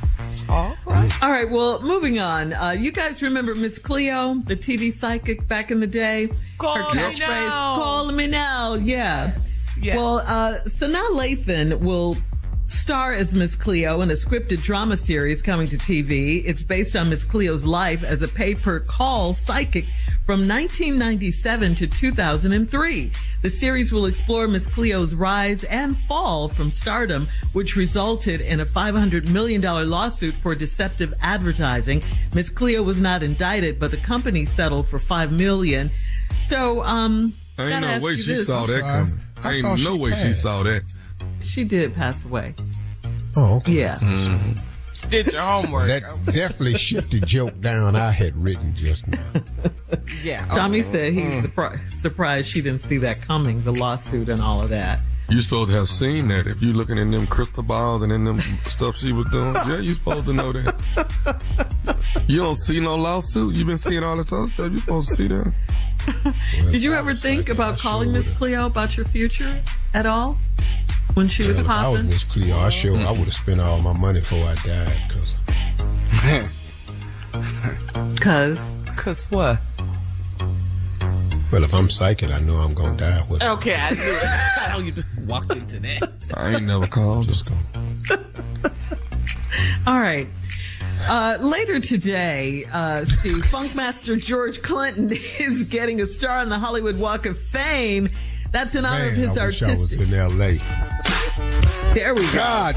All right. All right, well, moving on. Uh, you guys remember Miss Cleo, the T V psychic back in the day? Call Her me catchphrase, now. call me now. Yeah. Yes, yes. Well, uh, Sanaa Lathan will star as Miss Cleo in a scripted drama series coming to T V. It's based on Miss Cleo's life as a pay-per-call psychic from nineteen ninety-seven to two thousand three. The series will explore Miss Cleo's rise and fall from stardom, which resulted in a five hundred million dollars lawsuit for deceptive advertising. Miss Cleo was not indicted, but the company settled for five million dollars. So, um, ain't gotta no ask way you she this. saw that coming. I Ain't thought no she way she passed. saw that. She did pass away. Oh, okay. Yeah. Mm-hmm. Did your homework. That definitely shut the joke down I had written just now. Yeah. Tommy okay. said he's Mm. surprised, surprised she didn't see that coming, the lawsuit and all of that. You supposed to have seen that if you looking in them crystal balls and in them stuff she was doing. Yeah, you supposed to know that. You don't see no lawsuit. You been seeing all this other stuff. You supposed to see that. Well, Did you if I ever was think psychic, about I calling sure Miss would've- Cleo about your future at all when she was Well, if I was popping? Miss Cleo, I sure I would have spent all my money before I died. Cause, Cause, Cause what? well, if I'm psychic, I know I'm gonna die. With Okay, I knew it. I know you walked into that. I ain't never called. Just go. all right. Uh, later today, uh, Steve, Funkmaster George Clinton is getting a star on the Hollywood Walk of Fame. That's in honor Man, of his I wish I was artistic. in L A. There we go. God,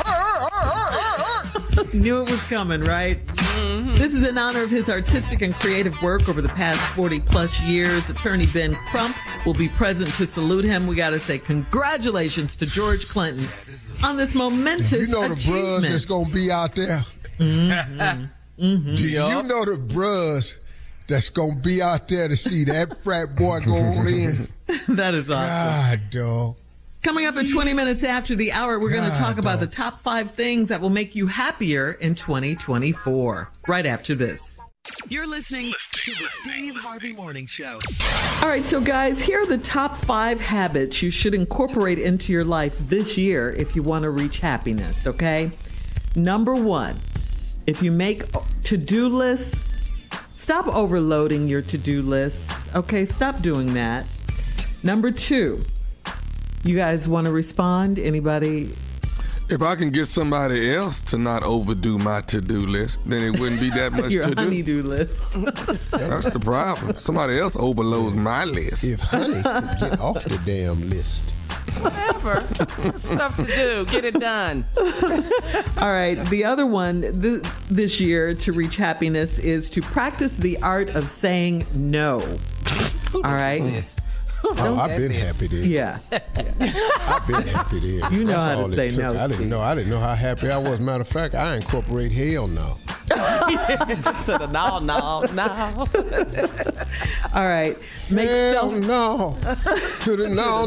Knew it was coming, right? Mm-hmm. This is in honor of his artistic and creative work over the past forty plus years. Attorney Ben Crump will be present to salute him. We got to say congratulations to George Clinton on this momentous you know the achievement. bros that's gonna be out there. Mm-hmm. Mm-hmm. Do you know the bros that's gonna be out there to see that frat boy go on in? That is awesome. God, dog. Coming up in twenty minutes after the hour, we're going to God, talk about dog. the top five things that will make you happier in twenty twenty-four. Right after this. You're listening to the Steve Harvey Morning Show. All right, so guys, here are the top five habits you should incorporate into your life this year if you want to reach happiness, okay? Number one, if you make to-do lists, stop overloading your to-do lists, okay? Stop doing that. Number two, you guys want to respond? Anybody? If I can get somebody else to not overdo my to-do list, then it wouldn't be that much Your to do. honey-do list. That's the problem. Somebody else overloads my list. If honey could get off the damn list. Whatever. Stuff to do. Get it done. All right. The other one th- this year to reach happiness is to practice the art of saying no. All right. Oh, I've been happy then. Yeah. I've been happy then. You know That's how to all it say took. no, I didn't Steve. know. I didn't know how happy I was. Matter of fact, I incorporate hell now. To the no, no, no. All right. Make hell self no. To the no,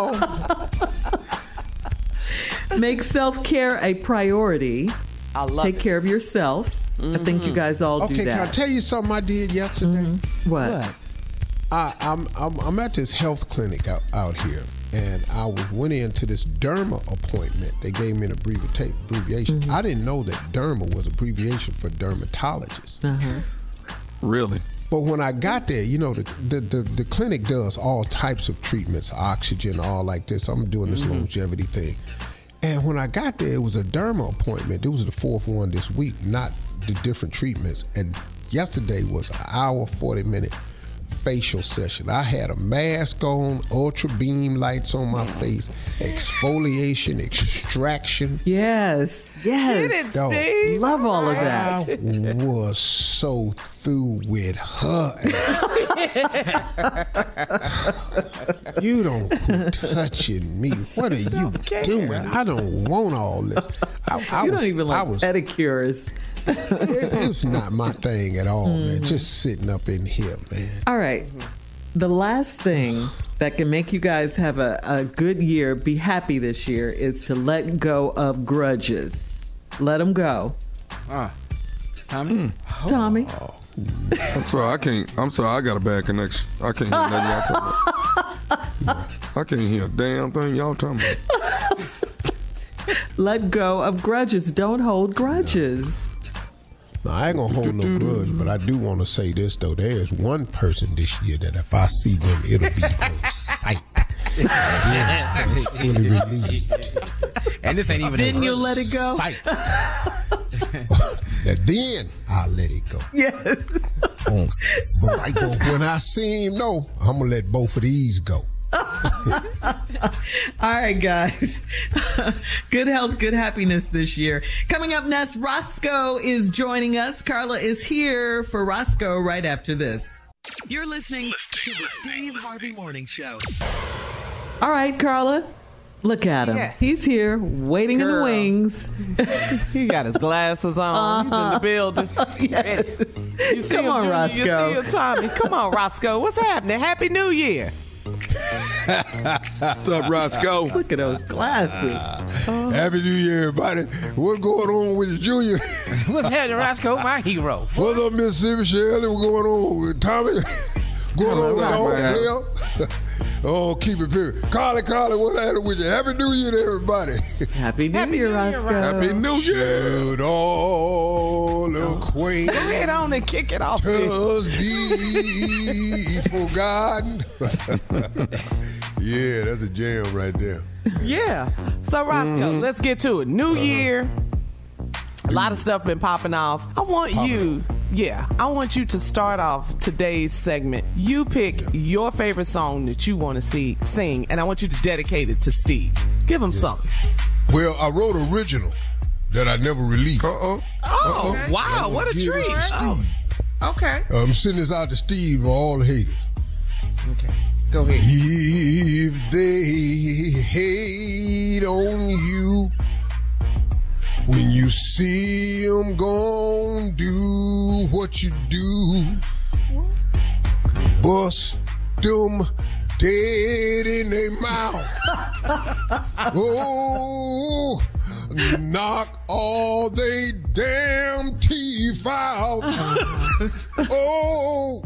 no. make self-care a priority. I love Take it. care of yourself. I think you guys all Okay, do can I that. tell you something I did yesterday? What? What? I, I'm, I'm I'm at this health clinic out, out here, and I was, went into this derma appointment. They gave me an abbreviata- abbreviation. I didn't know that derma was abbreviation for dermatologist. Uh-huh. Really? But when I got there, you know, the, the the the clinic does all types of treatments, oxygen, all like this. I'm doing this longevity thing. And when I got there, it was a derma appointment. It was the fourth one this week, not the different treatments. And yesterday was an hour, forty minute facial session. I had a mask on, ultra beam lights on my face, exfoliation, extraction. Yes. Yes. Get it, Dog. Steve. Love all of that. I was so through with her. You don't quit touching me. What are you doing? I don't want all this. I, I You was, don't even I like was, pedicures. it, it was not my thing at all, man. Just sitting up in here, man. All right. The last thing that can make you guys have a, a good year, be happy this year, is to let go of grudges. Let them go. Ah, Tommy. Tommy? I'm sorry, I can't. I'm sorry, I got a bad connection. I can't hear nothing y'all talking about. I can't hear a damn thing y'all talking about. Let go of grudges. Don't hold grudges. Now, I ain't gonna hold no grudge, but I do want to say this though. There's one person this year that if I see them, it'll be on sight. Yeah, I'm fully relieved. And this ain't even. Then you let it go. Sight. Now then I'll let it go. Yes. On sight. But when I see him, no, I'm gonna let both of these go. All right, guys. Good health, good happiness this year. Coming up next, Roscoe is joining us. Carla is here for Roscoe right after this. You're listening to the Steve Harvey Morning Show. All right, Carla. Look at him. Yes. He's here, waiting Girl. in the wings. He got his glasses on. Uh-huh. He's in the building. Yes. You see Come him, on, Junior. Roscoe. You see him, Tommy. Come on, Roscoe. What's happening? Happy New Year. What's up, Roscoe? Look at those glasses. Uh, Happy New Year, everybody. What's going on with you, Junior? What's happening, Roscoe? My hero. What's up, Mississippi Shirley? What's going on with Tommy? Going on with all player? Oh, keep it period. Carly, Carly, what happened with you? Happy New Year to everybody. Happy New Happy Year, New Year, Roscoe. Happy New Year. Should all acquaint Go ahead on and kick it off. us be forgotten. Yeah, that's a jam right there. Yeah. So, Roscoe, Mm-hmm. let's get to it. New Uh-huh. Year. A lot of stuff been popping off. I want Popping you, yeah, I want you to start off today's segment. You pick your favorite song that you want to see sing, and I want you to dedicate it to Steve. Give him something. Well, I wrote original that I never released. Uh-oh. Oh, Uh-oh. wow. What a Give it treat. to Oh, Steve. okay. I'm sending this out to Steve for all the haters. Okay. Go ahead. If they hate on you, when you see them gon' do what you do, bust them dead in their mouth. Oh, knock all they damn teeth out. Oh,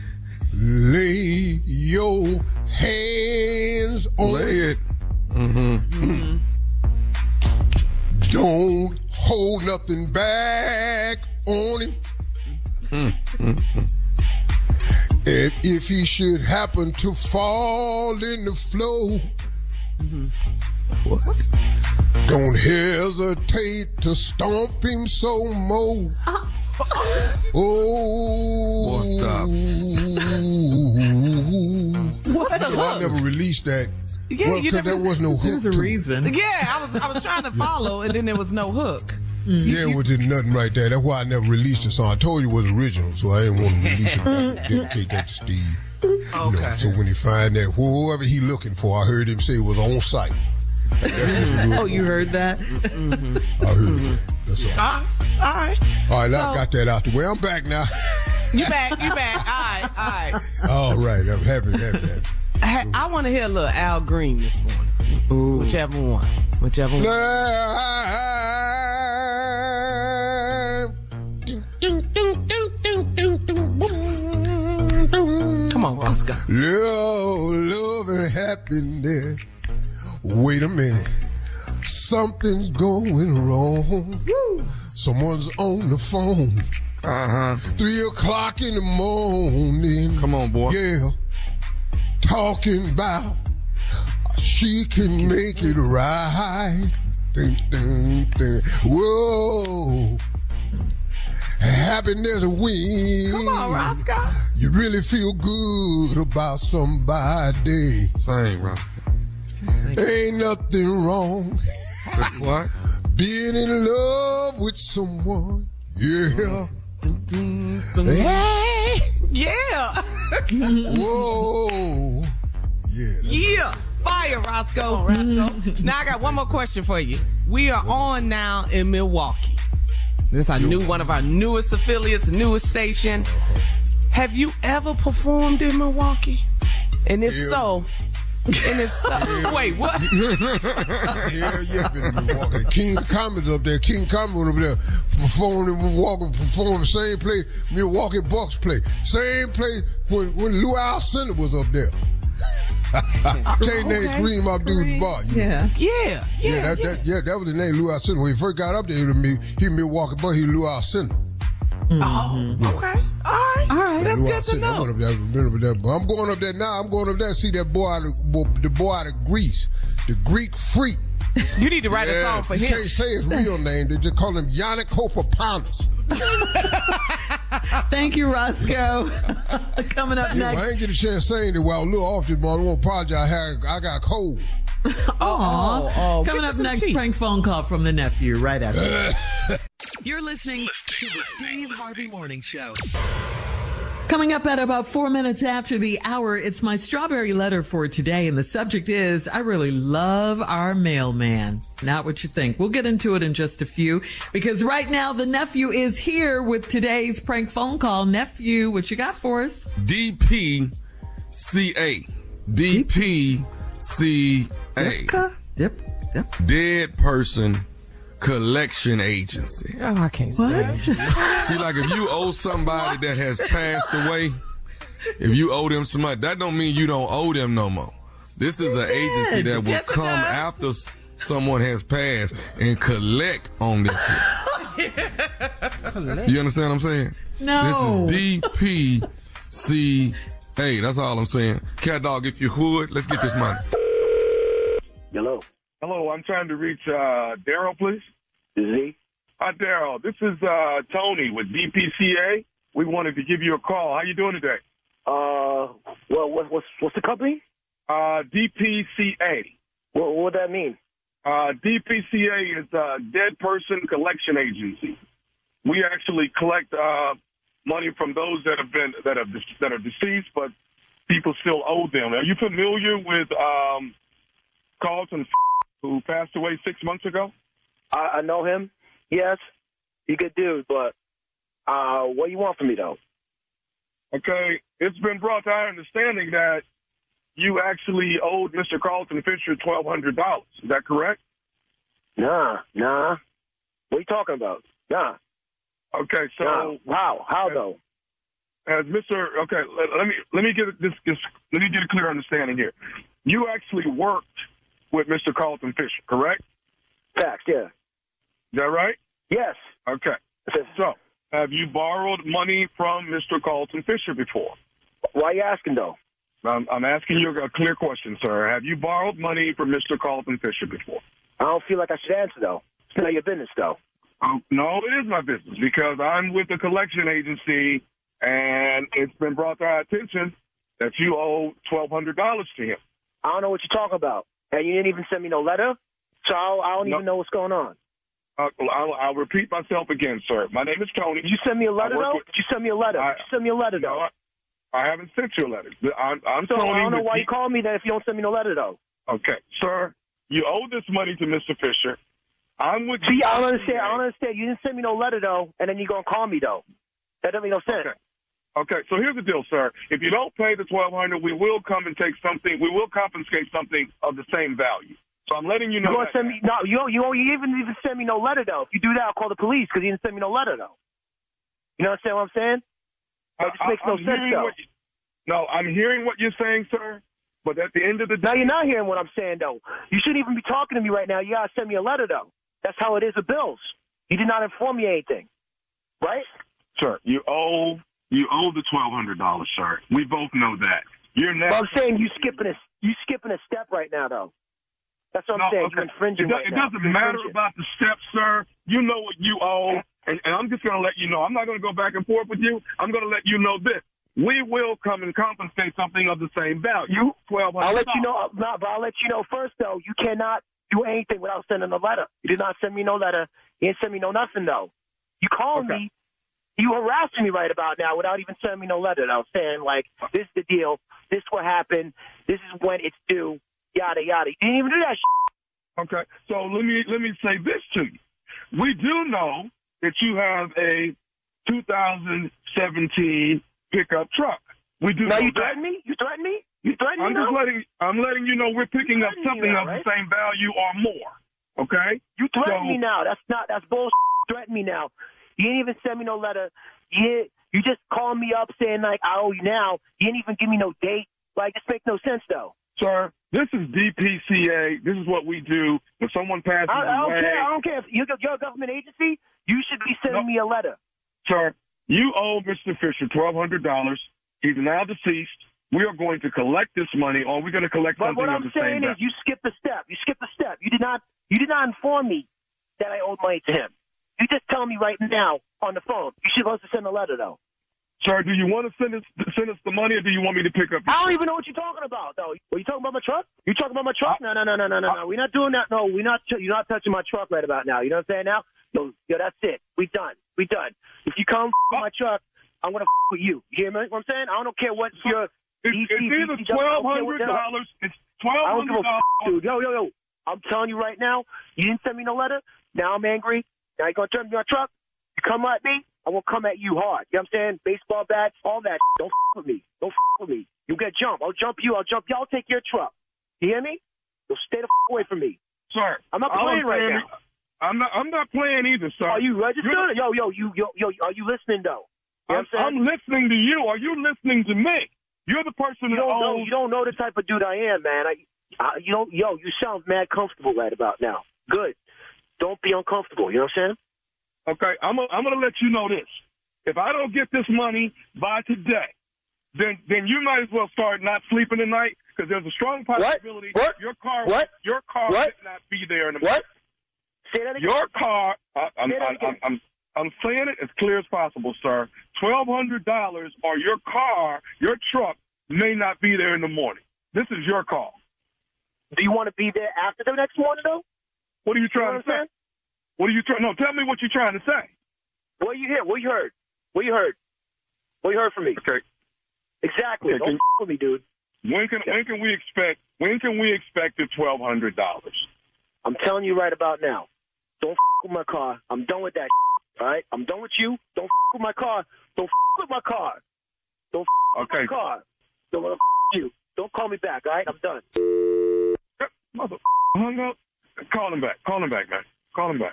lay your hands on Lay it. Mm-hmm. Don't hold nothing back on him. Mm-hmm. And if he should happen to fall in the flow, What? don't hesitate to stomp him so more. Oh, Boy, stop. What's the Well, I hook? never released that. Yeah, well, you because never- there was no hook. There's a to it. reason. Yeah, I was I was trying to follow, and then there was no hook. Yeah, it was nothing right there. That's why I never released the song. I told you it was original, so I didn't want to release it back. Dedicate that to Steve. You know, Okay. so when he find that whoever he looking for, I heard him say it was on site. Oh, you heard that? I heard that. That's all. All right. All right. All right, I So- got that out the way. I'm back now. You back, you back. All right, all right. All right, I'm happy, happy, happy. I, I want to hear a little Al Green this morning. Ooh. Whichever one. Whichever one. Come on, Roscoe. Love, love and happiness. Wait a minute. Something's going wrong. Someone's on the phone. Uh-huh. Three o'clock in the morning. Come on, boy. Yeah. Talking about she can make it right. Dun, dun, dun. Whoa. Happiness wins. Come on, Roscoe. You really feel good about somebody. Same, Roscoe. Ain't nothing wrong. What? Being in love with someone. Yeah. Hey. Yeah. Whoa. Yeah. Yeah. Fire, Roscoe. Roscoe. Now I got one more question for you. We are on now in Milwaukee. This is our new one of our newest affiliates, newest station. Have you ever performed in Milwaukee? And if Yeah. so, and if so, wait, what? Yeah, yeah, been in Milwaukee. King Commons up there. King Commons over there performing in Milwaukee, performing the same place Milwaukee Bucks play. Same place when, when Lou Al Center was up there. Change name Kareem Abdul-Jabbar. Yeah. Yeah. Yeah, yeah, that, that, yeah, that was the name Lou Alcindor. When he first got up there, he was me, he was Milwaukee, but he was Lou Alcindor. Mm-hmm. Oh, yeah. okay. All right. All right. That's Lou good to Alcindor. know. I went up there, been up there, but I'm going up there now. I'm going up there to see that boy out of, the boy out of Greece, the Greek freak. You need to write yeah, a song for you him. You can't say his real name. They just call him Yannick Kopapanos. Thank you, Roscoe. Coming up yeah, next. I ain't get a chance to say anything while Lil off this morning. I won't apologize. I, had, I got a cold. Aww. Oh, oh, Coming up next, tea. Prank phone call from the nephew right after this. You're listening to the Steve Harvey Morning Show. Coming up at about four minutes after the hour, it's my strawberry letter for today, and the subject is, I really love our mailman. Not what you think. We'll get into it in just a few, because right now the nephew is here with today's prank phone call. Nephew, what you got for us? D P C A. D P C A. Dip, dip. Dead Person Collection Agency. Oh, I can't stand See, like if you owe somebody that has passed away, if you owe them some money, that don't mean you don't owe them no more. This is an agency that will Yes, it come does. after s- someone has passed and collect on this shit. You understand what I'm saying? No. This is D P C A. That's all I'm saying. Cat Dog, if you would, let's get this money. Hello. Hello, I'm trying to reach uh, Daryl, please. This is he. Hi, Daryl. This is uh, Tony with D P C A. We wanted to give you a call. How you doing today? Uh, well, what, what's what's the company? Uh, D P C A. What what would that mean? Uh, D P C A is a Dead Person Collection Agency. We actually collect uh, money from those that have been that have that are deceased, but people still owe them. Are you familiar with um, Carlton, who passed away six months ago? I, I know him. Yes, he a good dude, but uh, what do you want from me though? Okay, it's been brought to our understanding that you actually owed Mister Carlton Fisher twelve hundred dollars. Is that correct? Nah, nah. What are you talking about? Nah. Okay, so nah. how? How as, though? As Mister Okay, let, let me let me get this, this. Let me get a clear understanding here. You actually worked with Mister Carlton Fisher, correct? Facts, yeah. Is that right? Yes. Okay. So, have you borrowed money from Mister Carlton Fisher before? Why are you asking, though? I'm, I'm asking you a clear question, sir. Have you borrowed money from Mister Carlton Fisher before? I don't feel like I should answer, though. It's not your business, though. Um, no, it is my business because I'm with the collection agency, and it's been brought to our attention that you owe twelve hundred dollars to him. I don't know what you're talking about. And you didn't even send me no letter, so I, I don't No. even know what's going on. Uh, I'll, I'll repeat myself again, sir. My name is Tony. Did you send me a letter, I work though? with- Did you send me a letter? I- Did you send me a letter, though? No, I, I haven't sent you a letter. I'm, I'm so Tony. I don't know with why D- you called me then if you don't send me no letter, though. Okay, sir, you owe this money to Mister Fisher. I'm with See, you. I don't understand. I don't understand. You didn't send me no letter, though, and then you're going to call me, though. That doesn't make no sense. Okay. Okay, so here's the deal, sir. If you don't pay the twelve hundred, we will come and take something. We will confiscate something of the same value. So I'm letting you know. You're going that to send me, no, you, you, you even even send me no letter, though. If you do that, I'll call the police because you didn't send me no letter, though. You know what I'm saying? That just I- makes no I'm sense, hearing though. what you- no, I'm hearing what you're saying, sir. But at the end of the day, Now, you're not hearing what I'm saying, though. You shouldn't even be talking to me right now. You got to send me a letter, though. That's how it is with bills. You did not inform me anything, right? sir, you owe you owe the twelve hundred dollars, sir. We both know that. You're now. Well, I'm saying you skipping a you skipping a step right now, though. That's what I'm No, saying. okay. You're infringing It, do- right it now. doesn't You're matter infringing. about the steps, sir. You know what you owe, and, and I'm just going to let you know. I'm not going to go back and forth with you. I'm going to let you know this. We will come and compensate something of the same value. Twelve hundred. I'll let you know. No, but I'll let you know first, though. You cannot do anything without sending a letter. You did not send me no letter. You didn't send me no nothing, though. You called Okay. me. You harassing me right about now without even sending me no letter, though, saying, like, this is the deal. This is what happened. This is when it's due. Yada, yada. You didn't even do that shit. Okay, so let me let me say this to you. We do know that you have a two thousand seventeen pickup truck. We do. Now know you that. threaten me? You threaten me? You threaten I'm me just now? letting I'm letting you know we're picking up threatening me something now, of right? the same value or more. Okay. You threaten So- me now. That's not. That's bullshit. Threaten me now. You didn't even send me no letter. You you just called me up saying like I owe you now. You didn't even give me no date. Like this makes no sense though. Sir, this is D P C A. This is what we do. When someone passes I, I don't away. care. I don't care. If you're, you're a government agency, you should be sending no. me a letter. Sir, you owe Mister Fisher twelve hundred dollars. He's now deceased. We are going to collect this money, or we're going to collect but something what at I'm the saying same is, you skipped a step. You skipped a step. You did not. You did not inform me that I owed money to him. You just tell me right now on the phone. You should supposed to send a letter, though. Sir, do you want to send us send us the money, or do you want me to pick up? I don't even know what you're talking about, though. Are you talking about my truck? You talking about my truck? No, no, no, no, no, no, no. We're not doing that. No, we're not. You're not touching my truck right about now. You know what I'm saying now? Yo, yo, that's it. We done. We done. If you come f- my truck, I'm gonna f- with you. You hear me? What I'm saying? I don't care what your. It's, it's either twelve hundred dollars. It's twelve hundred dollars. Dude, yo, yo, yo. I'm telling you right now. You didn't send me no letter. Now I'm angry. Now you're gonna turn me on truck. You come at me, I will come at you hard. You know what I'm saying? Baseball bats, all that. Don't f- with me. Don't f- with me. You get jumped. I'll jump you. I'll jump you. I'll take your truck. You hear me? So stay the f- away from me. Sir, I'm not playing right now. I'm not. I'm not playing either, sir. Are you registered? You're, yo, yo, you, yo, yo. Are you listening though? You know I'm, I'm listening to you. Are you listening to me? You're the person you that don't owns. know. You don't know the type of dude I am, man. I, I, you don't. Yo, you sound mad comfortable right about now. Good. Don't be uncomfortable. You know what I'm saying? Okay, I'm. A, I'm going to let you know this. If I don't get this money by today, then then you might as well start not sleeping tonight, because there's a strong possibility what? your car what? your car what? might not be there in the what? Say that again. Your car. I, I'm, Say that I, again. I'm, I'm I'm saying it as clear as possible, sir. Twelve hundred dollars, or your car, your truck may not be there in the morning. This is your call. Do you want to be there after the next morning, though? What are you trying you know to say? Saying? What are you trying? No, tell me what you're trying to say. What you hear? What you heard? What you heard? What you heard from me? Okay. Exactly. Okay, Don't can, f- with me, dude. When can when can we expect when can we expect the twelve hundred dollars? I'm telling you right about now. Don't f- with my car. I'm done with that. All right. I'm done with you. Don't f- with my car. Don't f- with my car. Don't f- okay. with my car. Don't f- you. Don't call me back. All right. I'm done. Mother hung up. Call him back. Call him back, man. Call him back.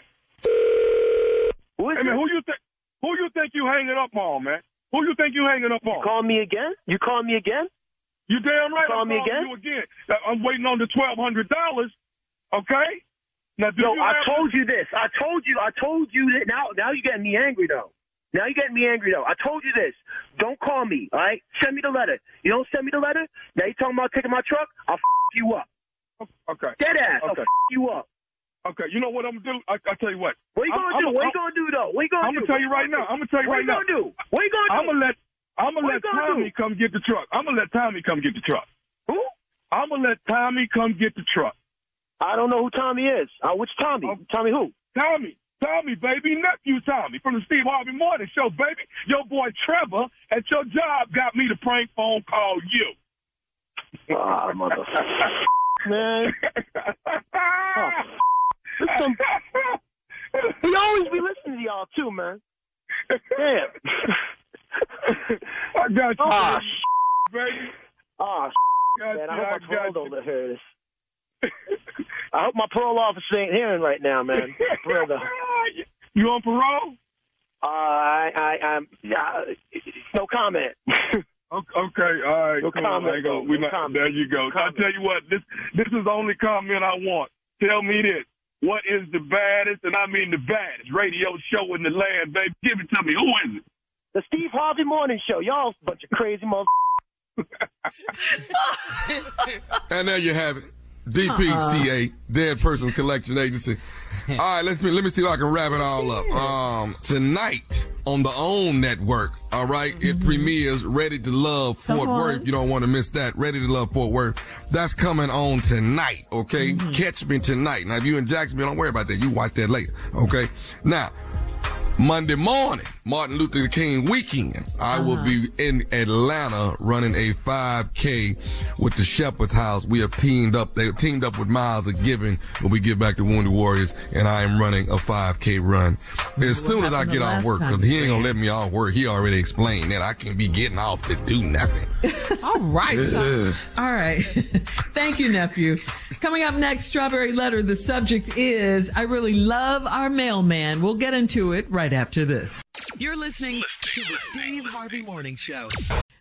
Who is hey, man, who you think? Who you think you hanging up on, man? Who you think you hanging up on? You call me again? You call me again? You damn right. You call I'm me again? You again. I'm waiting on the twelve hundred dollars. Okay. Now, do Yo, you I have told you this. I told you. I told you that. Now, now you're getting me angry though. Now you're getting me angry though. I told you this. Don't call me. All right. Send me the letter. You don't send me the letter. Now you talking about taking my truck? I'll f- you up. Okay. Dead ass. Okay. I'll f- you up. Okay, you know what I'm gonna do? I, I tell you what. What are you gonna I'm, do? I'm, what are I'm, you gonna do though? What are you gonna I'm do? gonna tell you right now. I'm gonna tell you what right now. What are you gonna do? What are you gonna do? I'm gonna let I'm gonna what let gonna Tommy do? come get the truck. I'm gonna let Tommy come get the truck. Who? I'm gonna let Tommy come get the truck. I don't know who Tommy is. Uh, which Tommy? Oh. Tommy who? Tommy. Tommy, baby, nephew Tommy from the Steve Harvey Morning Show, baby. Your boy Trevor at your job got me to prank phone call you. Ah, oh, motherfucker. Man. Oh. Some... He always be listening to y'all too, man. Damn. I got you, oh, baby. Oh, got man. You, I hope I my parole you. don't hear this. I hope my parole officer ain't hearing right now, man. Brother. You on parole? Uh, I, I, I'm, uh, no comment. Okay, all right. No come comment. on, go. We no not, comment. There you go. No I tell you what, this this is the only comment I want. Tell me this. What is the baddest, and I mean the baddest, radio show in the land, baby? Give it to me. Who is it? The Steve Harvey Morning Show. Y'all a bunch of crazy motherfuckers. And there you have it. D P C A, Dead Person Collection Agency. All right, let's me let me see if I can wrap it all up. Um, tonight on the OWN network, all right, mm-hmm. it premieres Ready to Love Fort Worth. You don't want to miss that. Ready to Love Fort Worth. That's coming on tonight, okay? Mm-hmm. Catch me tonight. Now, if you in Jacksonville, don't worry about that. You watch that later, okay? Now, Monday morning, Martin Luther King weekend, I uh-huh. will be in Atlanta running a five K with the Shepherd's House. We have teamed up. They have teamed up with Miles of Giving when we give back to Wounded Warriors, and I am running a five K run. As what soon as I get off work, because he ain't going to let me off work. He already explained that I can't be getting off to do nothing. All right. Yeah. All right. Thank you, nephew. Coming up next, Strawberry Letter. The subject is, I really love our mailman. We'll get into it right after this. You're listening to the Steve Harvey Morning Show.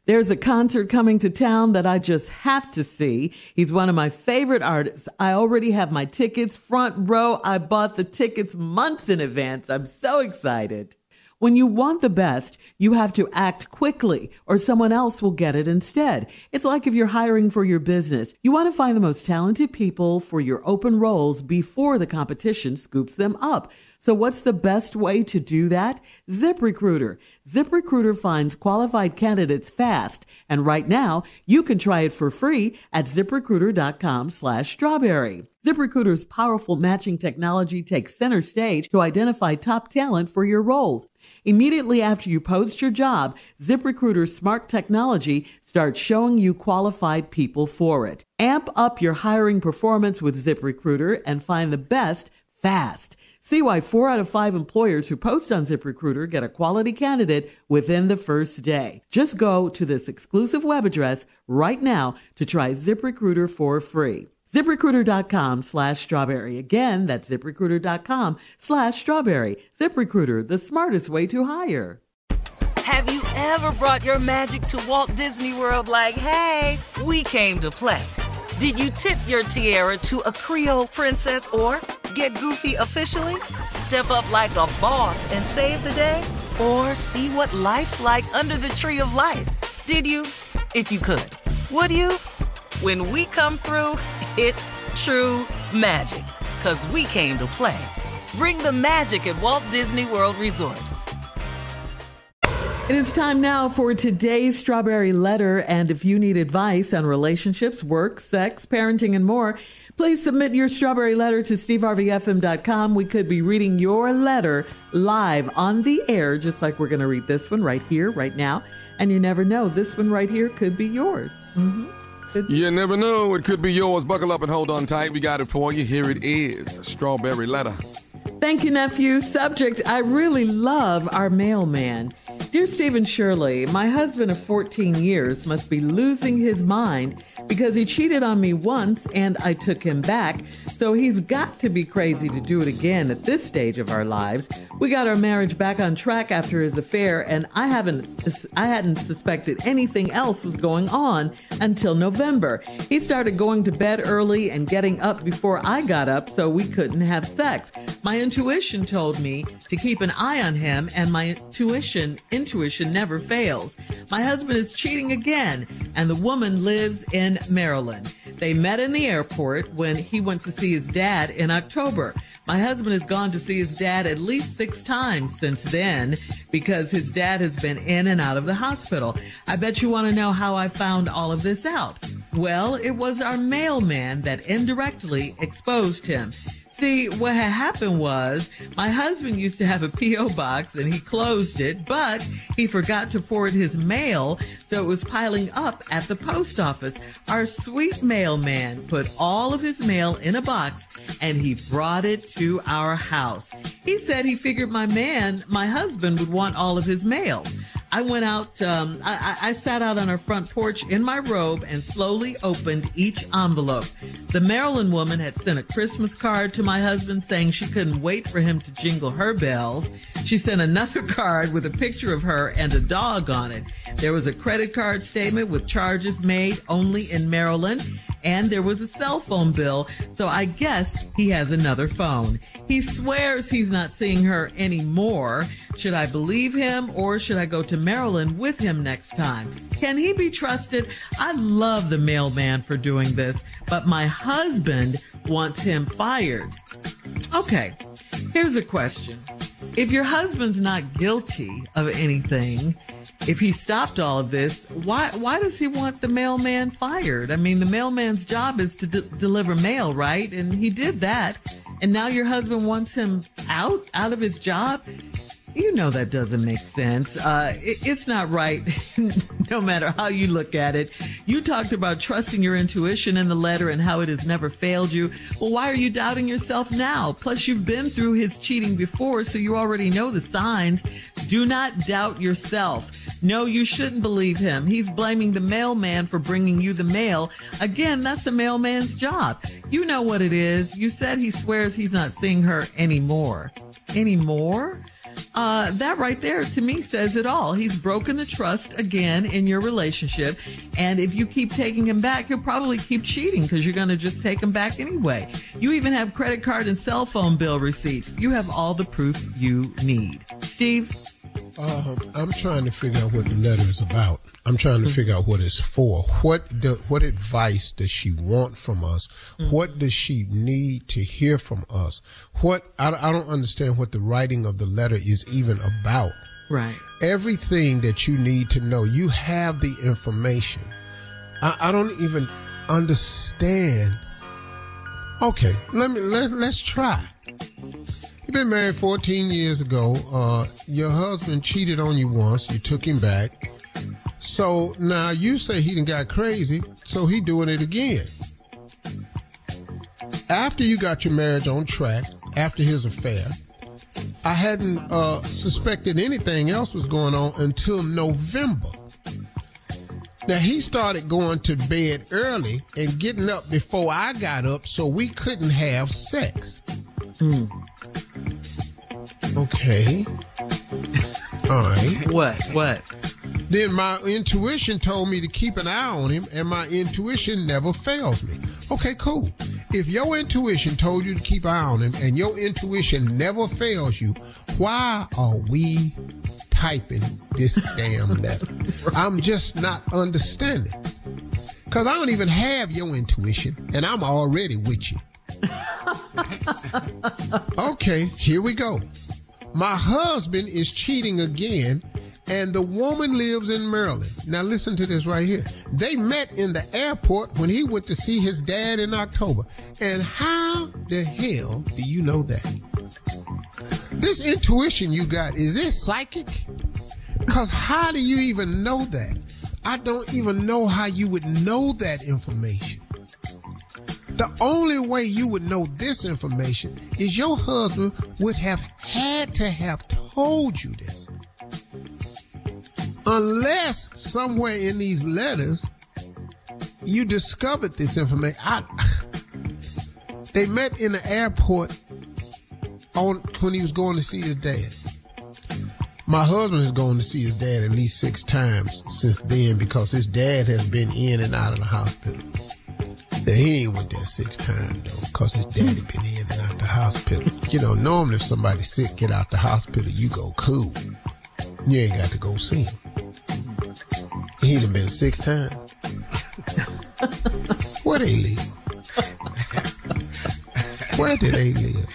There's a concert coming to town that I just have to see. He's one of my favorite artists. I already have my tickets front row. I bought the tickets months in advance. I'm so excited. When you want the best, you have to act quickly or someone else will get it instead. It's like if you're hiring for your business. You want to find the most talented people for your open roles before the competition scoops them up. So what's the best way to do that? ZipRecruiter. ZipRecruiter finds qualified candidates fast. And right now, you can try it for free at ZipRecruiter.com slash strawberry. ZipRecruiter's powerful matching technology takes center stage to identify top talent for your roles. Immediately after you post your job, ZipRecruiter's smart technology starts showing you qualified people for it. Amp up your hiring performance with ZipRecruiter and find the best fast. See why four out of five employers who post on ZipRecruiter get a quality candidate within the first day. Just go to this exclusive web address right now to try ZipRecruiter for free. ZipRecruiter.com slash strawberry. Again, that's ZipRecruiter.com slash strawberry. ZipRecruiter, the smartest way to hire. Have you ever brought your magic to Walt Disney World like, hey, we came to play? Did you tip your tiara to a Creole princess or get goofy officially? Step up like a boss and save the day? Or see what life's like under the tree of life? Did you? If you could. Would you? When we come through, it's true magic. 'Cause we came to play. Bring the magic at Walt Disney World Resort. It is time now for today's Strawberry Letter, and if you need advice on relationships, work, sex, parenting, and more, please submit your Strawberry Letter to steve harvey f m dot com. We could be reading your letter live on the air, just like we're going to read this one right here, right now. And you never know, this one right here could be yours. Mm-hmm. You never know, it could be yours. Buckle up and hold on tight. We got it for you. Here it is, a Strawberry Letter. Thank you, nephew. Subject, I really love our mailman. Dear Stephen Shirley, my husband of fourteen years must be losing his mind because he cheated on me once and I took him back. So he's got to be crazy to do it again at this stage of our lives. We got our marriage back on track after his affair, and I haven't, I hadn't suspected anything else was going on until November. He started going to bed early and getting up before I got up, so we couldn't have sex. My intuition told me to keep an eye on him, and my intuition, intuition never fails. My husband is cheating again, and the woman lives in Maryland. They met in the airport when he went to see his dad in October. My husband has gone to see his dad at least six times since then because his dad has been in and out of the hospital. I bet you want to know how I found all of this out. Well, it was our mailman that indirectly exposed him. See, what had happened was my husband used to have a P O box and he closed it, but he forgot to forward his mail, so it was piling up at the post office. Our sweet mailman put all of his mail in a box and he brought it to our house. He said he figured my man, my husband, would want all of his mail. I went out, um, I, I sat out on our front porch in my robe and slowly opened each envelope. The Maryland woman had sent a Christmas card to my husband saying she couldn't wait for him to jingle her bells. She sent another card with a picture of her and a dog on it. There was a credit card statement with charges made only in Maryland, and there was a cell phone bill, so I guess he has another phone. He swears he's not seeing her anymore. Should I believe him or should I go to Maryland with him next time? Can he be trusted? I love the mailman for doing this, but my husband wants him fired. Okay, here's a question. If your husband's not guilty of anything, if he stopped all of this, why why does he want the mailman fired? I mean, the mailman's job is to de- deliver mail, right? And he did that. And now your husband wants him out, out of his job? You know that doesn't make sense. Uh, it, it's not right, no matter how you look at it. You talked about trusting your intuition in the letter and how it has never failed you. Well, why are you doubting yourself now? Plus, you've been through his cheating before, so you already know the signs. Do not doubt yourself. No, you shouldn't believe him. He's blaming the mailman for bringing you the mail. Again, that's the mailman's job. You know what it is. You said he swears he's not seeing her anymore. Anymore? Uh, that right there to me says it all. He's broken the trust again in your relationship. And if you keep taking him back, he'll probably keep cheating because you're going to just take him back anyway. You even have credit card and cell phone bill receipts. You have all the proof you need. Steve? Uh, I'm trying to figure out what the letter is about. I'm trying to figure out what it's for. What the, what advice does she want from us? Mm-hmm. What does she need to hear from us? What I, I don't understand what the writing of the letter is even about. Right. Everything that you need to know, you have the information. I, I don't even understand. Okay, let me let let's try. You've been married fourteen years ago. Uh, your husband cheated on you once. You took him back. So now you say he done got crazy, so he doing it again. After you got your marriage on track, after his affair, I hadn't uh, suspected anything else was going on until November. Now, he started going to bed early and getting up before I got up so we couldn't have sex. Mm. Okay. All right. What? What? Then my intuition told me to keep an eye on him, and my intuition never fails me. Okay, cool. If your intuition told you to keep an eye on him and your intuition never fails you, why are we typing this damn letter? Right. I'm just not understanding. Because I don't even have your intuition, and I'm already with you. Okay, here we go. My husband is cheating again, and the woman lives in Maryland. Now listen to this right here. They met in the airport when he went to see his dad in October. And how the hell do you know that? This intuition you got, is it psychic? Because how do you even know that? I don't even know how you would know that information. The only way you would know this information is your husband would have had to have told you this. Unless somewhere in these letters you discovered this information. I, they met in the airport on when he was going to see his dad. My husband is going to see his dad at least six times since then because his dad has been in and out of the hospital. Now, he ain't went there six times, though, because his daddy been in and out the hospital. You know, normally if somebody's sick, get out the hospital, you go cool. You ain't got to go see him. He done been six times. Where they live? Where do they live?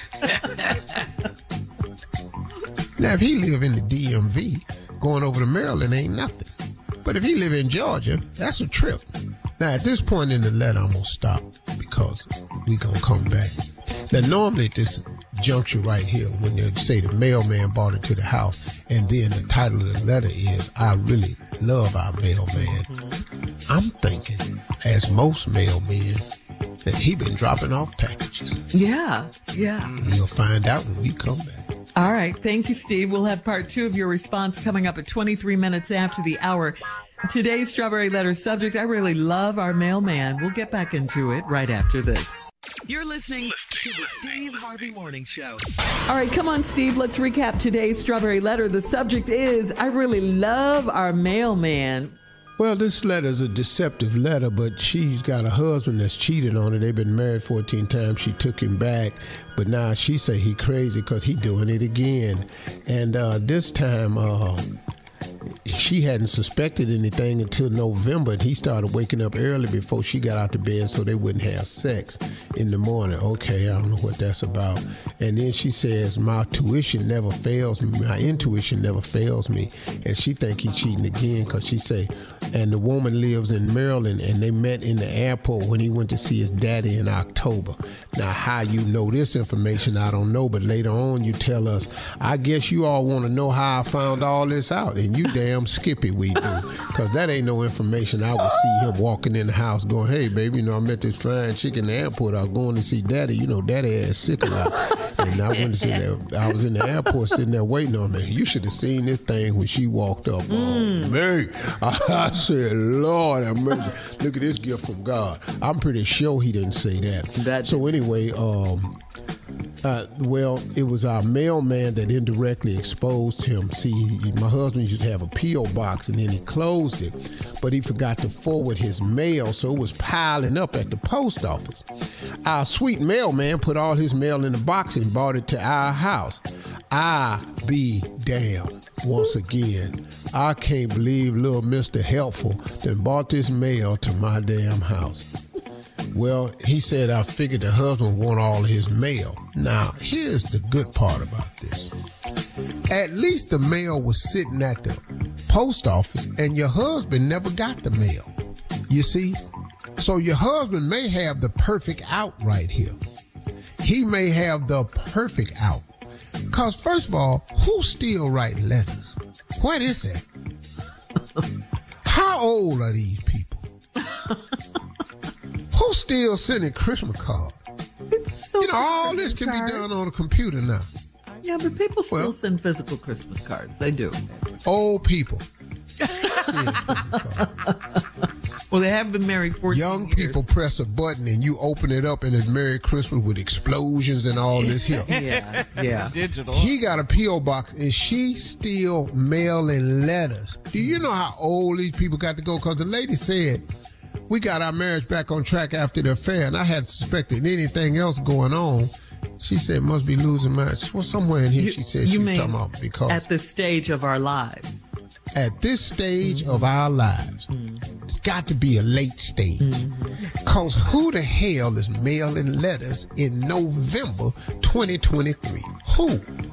Now, if he live in the D M V, going over to Maryland ain't nothing. But if he live in Georgia, that's a trip. Now, at this point in the letter, I'm going to stop because we going to come back. Now, normally at this juncture right here, when they say the mailman brought it to the house, and then the title of the letter is, I really love our mailman. Mm-hmm. I'm thinking, as most mailmen, that he been dropping off packages. Yeah, yeah. We'll find out when we come back. All right. Thank you, Steve. We'll have part two of your response coming up at twenty-three minutes after the hour. Today's Strawberry Letter subject, I really love our mailman. We'll get back into it right after this. You're listening to the Steve Harvey Morning Show. All right, come on, Steve. Let's recap today's Strawberry Letter. The subject is, I really love our mailman. Well, this letter is a deceptive letter, but she's got a husband that's cheated on her. They've been married fourteen times. She took him back, but now she say he crazy because he doing it again. And uh, this time, uh, she hadn't suspected anything until November, and he started waking up early before she got out to bed so they wouldn't have sex in the morning. Okay, I don't know what that's about. And then she says, my tuition never fails me. My intuition never fails me. And she think he's cheating again because she say, and the woman lives in Maryland, and they met in the airport when he went to see his daddy in October. Now, how you know this information, I don't know, but later on you tell us, I guess you all want to know how I found all this out, and you damn damn Skippy we do. Because that ain't no information. I would see him walking in the house going, hey, baby, you know, I met this flying chick in the airport. I was going to see Daddy. You know, Daddy had sick a lot. And I went to the, I was in the airport sitting there waiting on her. You should have seen this thing when she walked up. Mm. Oh, man. I said, Lord have mercy. Look at this gift from God. I'm pretty sure he didn't say that. that so anyway, um, uh, well, it was our mailman that indirectly exposed him. See, he, my husband used to have a P O box, and then he closed it, but he forgot to forward his mail, so it was piling up at the post office. Our sweet mailman put all his mail in the box and brought it to our house. I be damned. Once again, I can't believe little Mister Helpful then brought this mail to my damn house. Well, he said, I figured the husband want all his mail. Now, here's the good part about this. At least the mail was sitting at the post office, and your husband never got the mail. You see? So your husband may have the perfect out right here. He may have the perfect out. Because, first of all, who still write letters? What is it? How old are these people? Who's still sending Christmas cards? You know, all this can be done on a computer now. Yeah, but people still well, send physical Christmas cards. They do. Old people. Well, they have been married fourteen Young years. people press a button and you open it up and it's Merry Christmas with explosions and all this here. yeah, yeah. Digital. He got a P O box and she still mailing letters. Do you know how old these people got to go? Because the lady said, we got our marriage back on track after the affair, and I had suspected anything else going on. She said, must be losing marriage. Well, somewhere in here you, she said she was talking about because. At this stage of our lives. At this stage mm-hmm. of our lives, mm-hmm. it's got to be a late stage. Because mm-hmm. who the hell is mailing letters in November twenty twenty-three? Who?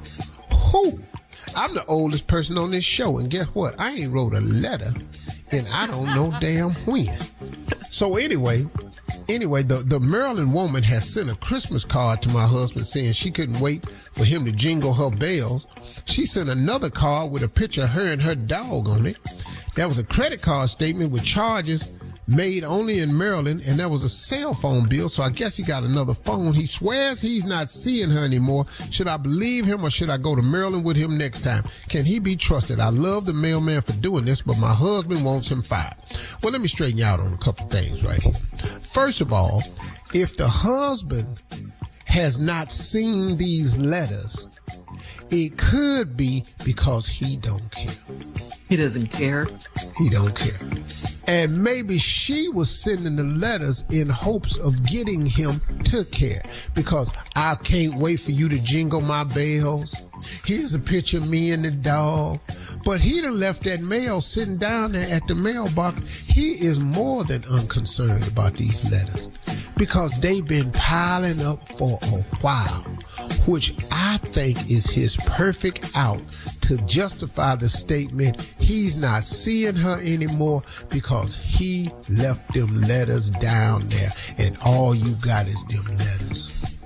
Who? I'm the oldest person on this show, and guess what? I ain't wrote a letter, and I don't know damn when. So anyway, anyway, the, the Maryland woman has sent a Christmas card to my husband saying she couldn't wait for him to jingle her bells. She sent another card with a picture of her and her dog on it. That was a credit card statement with charges made only in Maryland, and that was a cell phone bill, so I guess he got another phone. He swears he's not seeing her anymore. Should I believe him or should I go to Maryland with him next time? Can he be trusted? I love the mailman for doing this, but my husband wants him fired. Well, let me straighten you out on a couple of things right here. First of all, if the husband has not seen these letters, it could be because he don't care. He doesn't care? He don't care. And maybe she was sending the letters in hopes of getting him to care. Because I can't wait for you to jingle my bells. Here's a picture of me and the dog. But he done left that mail sitting down there at the mailbox. He is more than unconcerned about these letters. Because they've been piling up for a while. Which I think is his perfect out to justify the statement he's not seeing her anymore because he left them letters down there and all you got is them letters.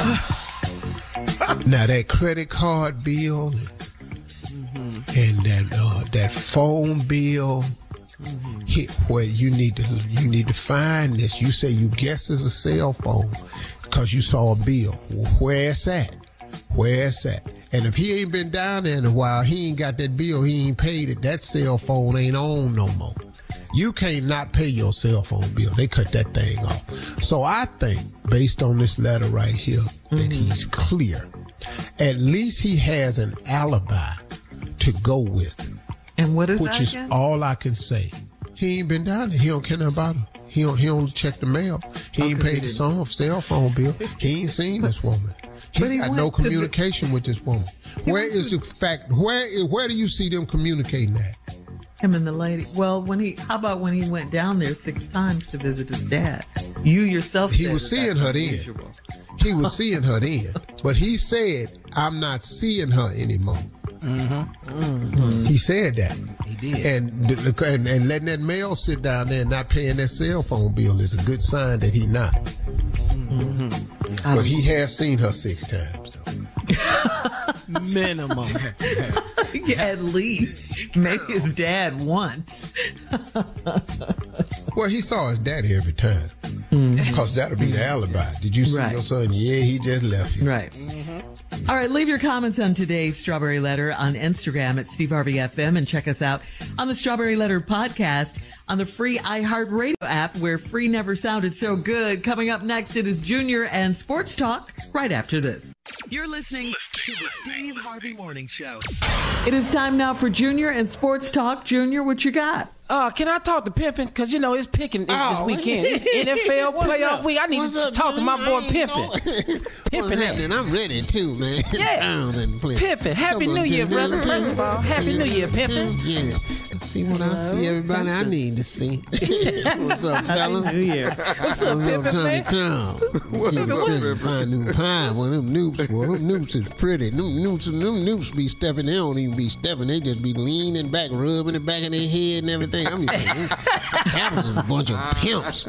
Now that credit card bill and, mm-hmm. and that uh, that phone bill, mm-hmm. he, well, you need to you need to find this. You say you guess it's a cell phone because you saw a bill. Where it's at? Where it's at? And if he ain't been down there in a while, he ain't got that bill, he ain't paid it, that cell phone ain't on no more. You can't not pay your cell phone bill. They cut that thing off. So I think, based on this letter right here, mm-hmm. that he's clear. At least he has an alibi to go with. And what is which that is again? all I can say. He ain't been down there. He don't care nothing about her. He don't, he don't check the mail. He okay, ain't paid his son cell phone bill. He ain't seen this woman. He, he got no communication the, with this woman. Where is the fact? Where is, where do you see them communicating at? Him and the lady. Well, when he, how about when he went down there six times to visit his dad? You yourself said he was seeing her then. He was seeing her then, but he said, "I'm not seeing her anymore." Mm-hmm. Mm-hmm. He said that. He did. And, and and letting that mail sit down there and not paying that cell phone bill is a good sign that he not. Mm-hmm. But he has seen her six times, though. Minimum. At least. Maybe his dad once. Well, he saw his daddy every time. Because mm-hmm. that'll be the alibi. Did you see right. your son? Yeah, he just left you. Right. Mm-hmm. All right, leave your comments on today's Strawberry Letter on Instagram at Steve Harvey F M, and check us out on the Strawberry Letter podcast on the free iHeartRadio app, where free never sounded so good. Coming up next, it is Junior and Sports Talk right after this. You're listening to the Steve Harvey Morning Show. It is time now for Junior and Sports Talk. Junior, what you got? Uh, can I talk to Pimpin'? Because, you know, it's picking oh, this weekend. It's N F L playoff week. I need What's to up, talk dude? to my boy Pimpin'. Pimpin'. What's happening? I'm ready, too, man. Yeah. Pimpin'. Happy New Year, brother. First of all, Happy New Year, Pimpin'. Yeah. See what I see, everybody I need to see. What's up, fella? Happy New Year. What's up, What's up, Tommy Tom? What's up, find new pie. Well, them noops, well, them noops is pretty. Them noops, them noops be stepping. They don't even be stepping. They just be leaning back, rubbing the back of their head and everything. I'm just saying, Capitals is a bunch of pimps.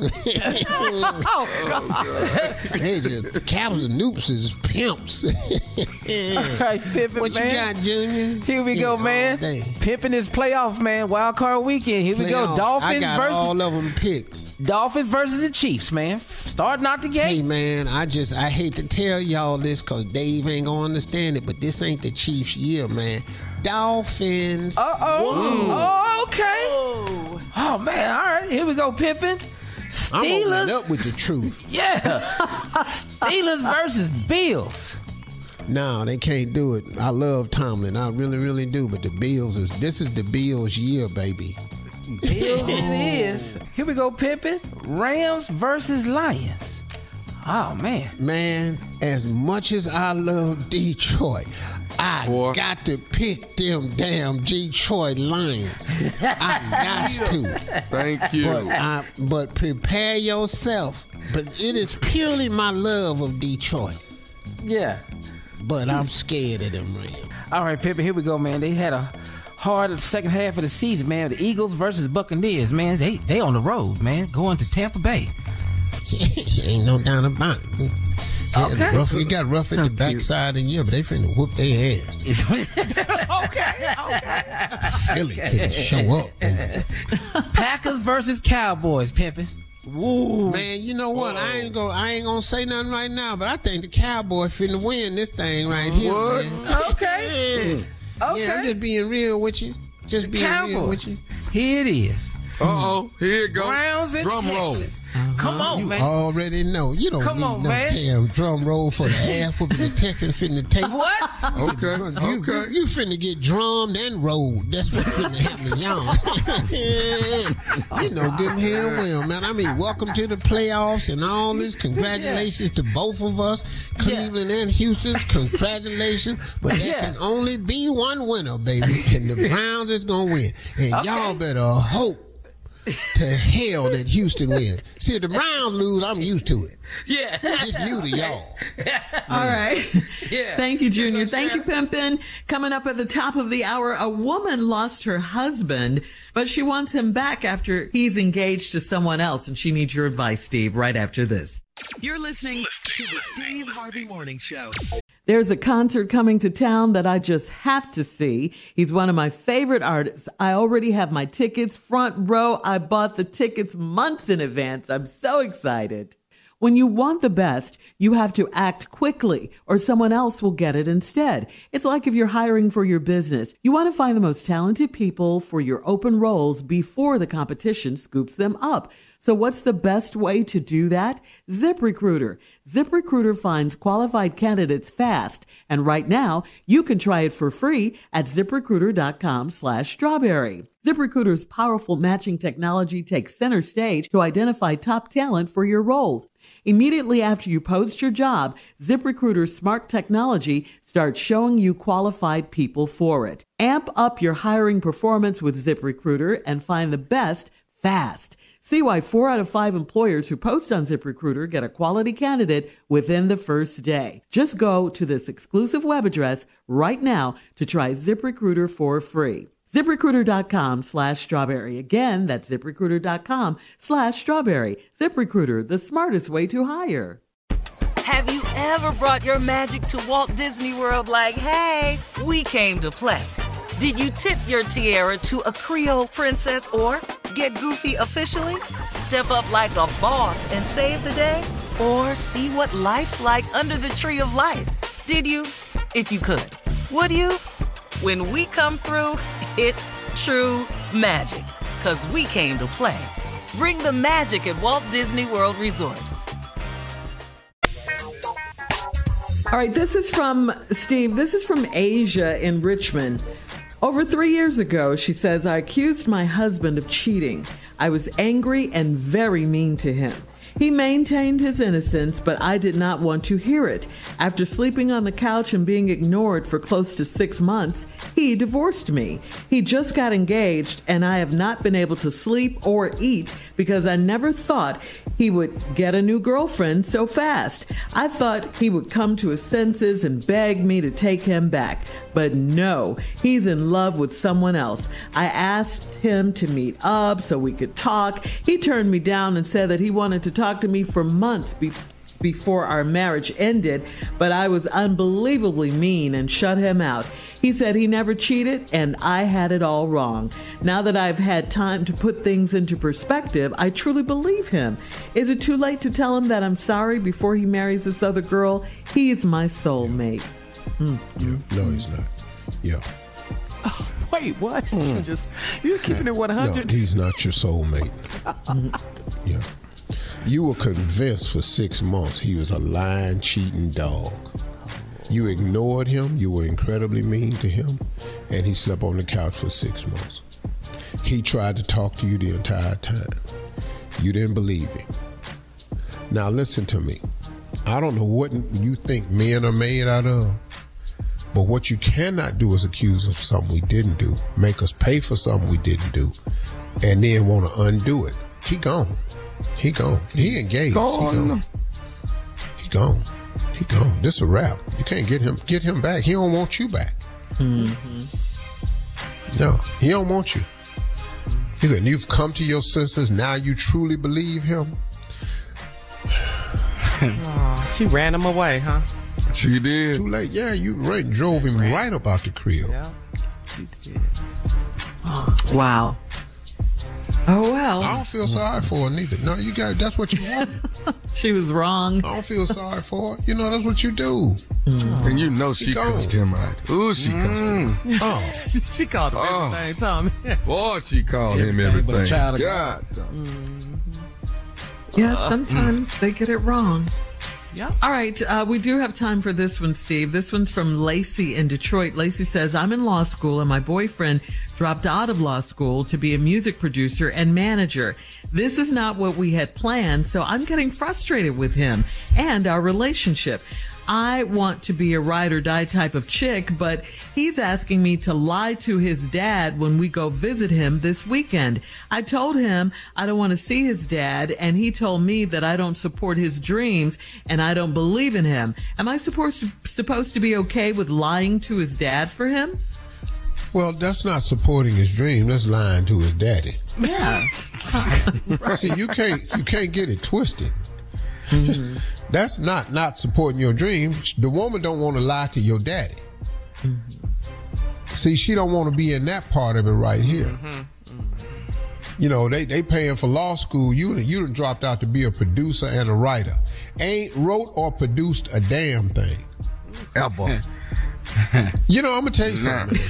Oh, God. They just, Capitals and noops is pimps. All right, Pimpin', what man. you got, Junior? Here we yeah, go, man. Pimpin' is playoff, man. Wild card weekend. Here we Playoff. go. Dolphins I got versus all of them picked. Dolphins versus the Chiefs, man. Starting out the gate. Hey, man, I just I hate to tell y'all this because Dave ain't gonna understand it, but this ain't the Chiefs' year, man. Dolphins. Uh oh. Oh, okay. Whoa. Oh man. All right. Here we go, Pimpin'. Steelers. I'm opening up with the truth. Yeah. Steelers versus Bills. No, they can't do it. I love Tomlin. I really, really do. But the Bills is this is the Bills' year, baby. Bills it is. Here we go, Pimpin'. Rams versus Lions. Oh, man. Man, as much as I love Detroit, I Boy. got to pick them damn Detroit Lions. I got to. Thank you. But, I, but prepare yourself. But it is purely my love of Detroit. Yeah. But I'm scared of them Rams. All right, Pimpin', here we go, man. They had a hard second half of the season, man. The Eagles versus Buccaneers, man. They they on the road, man. Going to Tampa Bay. Ain't no doubt about it. Okay. Rough, it got rough at the backside of the year, but they finna whoop their okay. ass. Okay. Philly finna show up, baby. Packers versus Cowboys, Pimpin'. Woo. Man, you know what? Whoa. I ain't gonna I ain't gonna say nothing right now, but I think the Cowboys finna win this thing right here. What? Man. Okay. Yeah. Okay. Yeah, I'm just being real with you. Just the being Cowboys. real with you. Here it is. Uh-oh. Here it goes. Browns and Drum roll. Texas. Uh-huh. Come on, you man. You already know. You don't Come need on, no man. damn drum roll for the ass whooping the Texans finna take. What? Okay, you, okay. You, you finna get drummed and rolled. That's what finna happen, y'all. You know good and hell well, man. I mean, welcome to the playoffs and all this. Congratulations yeah. to both of us, Cleveland yeah. and Houston. Congratulations. But there yeah. can only be one winner, baby. And the Browns is gonna win. And okay. y'all better hope to hell that Houston wins. See, if the Browns lose, I'm used to it. Yeah. It's new to y'all. All right. Yeah. Thank you, Junior. Thank you, Pimpin'. Coming up at the top of the hour, a woman lost her husband, but she wants him back after he's engaged to someone else, and she needs your advice, Steve, right after this. You're listening to the Steve Harvey Morning Show. There's a concert coming to town that I just have to see. He's one of my favorite artists. I already have my tickets front row. I bought the tickets months in advance. I'm so excited. When you want the best, you have to act quickly or someone else will get it instead. It's like if you're hiring for your business. You want to find the most talented people for your open roles before the competition scoops them up. So what's the best way to do that? ZipRecruiter. ZipRecruiter finds qualified candidates fast. And right now, you can try it for free at ZipRecruiter.com slash strawberry. ZipRecruiter's powerful matching technology takes center stage to identify top talent for your roles. Immediately after you post your job, ZipRecruiter's smart technology starts showing you qualified people for it. Amp up your hiring performance with ZipRecruiter and find the best fast. See why four out of five employers who post on ZipRecruiter get a quality candidate within the first day. Just go to this exclusive web address right now to try ZipRecruiter for free. ZipRecruiter.com slash strawberry. Again, that's ZipRecruiter.com slash strawberry. ZipRecruiter, the smartest way to hire. Have you ever brought your magic to Walt Disney World like, hey, we came to play? Did you tip your tiara to a Creole princess or get goofy officially? Step up like a boss and save the day? Or see what life's like under the tree of life? Did you? If you could. Would you? When we come through, it's true magic. 'Cause we came to play. Bring the magic at Walt Disney World Resort. All right, this is from Steve. This is from Asia in Richmond. Over three years ago, she says, I accused my husband of cheating. I was angry and very mean to him. He maintained his innocence, but I did not want to hear it. After sleeping on the couch and being ignored for close to six months, he divorced me. He just got engaged, and I have not been able to sleep or eat because I never thought he would get a new girlfriend so fast. I thought he would come to his senses and beg me to take him back. But no, he's in love with someone else. I asked him to meet up so we could talk. He turned me down and said that he wanted to talk to me for months be- before our marriage ended, but I was unbelievably mean and shut him out. He said he never cheated and I had it all wrong. Now that I've had time to put things into perspective, I truly believe him. Is it too late to tell him that I'm sorry before he marries this other girl? He's my soulmate. Yeah. yeah. No, he's not. Yeah. Oh, wait, what? Mm. You just you're keeping it one hundred. No, he's not your soulmate. Yeah. You were convinced for six months he was a lying, cheating dog. You ignored him. You were incredibly mean to him, and he slept on the couch for six months. He tried to talk to you the entire time. You didn't believe him. Now listen to me. I don't know what you think men are made out of. But what you cannot do is accuse us of something we didn't do, make us pay for something we didn't do, and then want to undo it. He gone. He gone. He engaged. Gone. He gone. He gone. He gone. This a wrap. You can't get him get him back. He don't want you back. Mm-hmm. No, he don't want you. And you've come to your senses. Now you truly believe him. Oh, she ran him away, huh? She did. Too late. Yeah, you right, drove him right up out the crib. Yeah, she did. Oh, wow. Oh, well. I don't feel sorry for her neither. No, you got, that's what you want. She was wrong. I don't feel sorry for her. You know, that's what you do. Mm. And you know she cussed him out. Ooh, she mm. cussed him out. Oh. she, she called him oh. everything, Tommy. Boy, she called him everything. God. Mm-hmm. Yeah, sometimes uh, they get it wrong. Yeah. All right. Uh, we do have time for this one, Steve. This one's from Lacey in Detroit. Lacey says, I'm in law school and my boyfriend dropped out of law school to be a music producer and manager. This is not what we had planned, so I'm getting frustrated with him and our relationship. I want to be a ride or die type of chick, but he's asking me to lie to his dad when we go visit him this weekend. I told him I don't want to see his dad, and he told me that I don't support his dreams and I don't believe in him. Am I supposed to, supposed to be okay with lying to his dad for him? Well, that's not supporting his dream. That's lying to his daddy. Yeah. Right. See, you can't you can't get it twisted. Mm-hmm. That's not not supporting your dream. The woman don't want to lie to your daddy. Mm-hmm. See, she don't want to be in that part of it right here. Mm-hmm. Mm-hmm. You know, they they paying for law school. You you done dropped out to be a producer and a writer. Ain't wrote or produced a damn thing. Ever. You know, I'm gonna tell you something.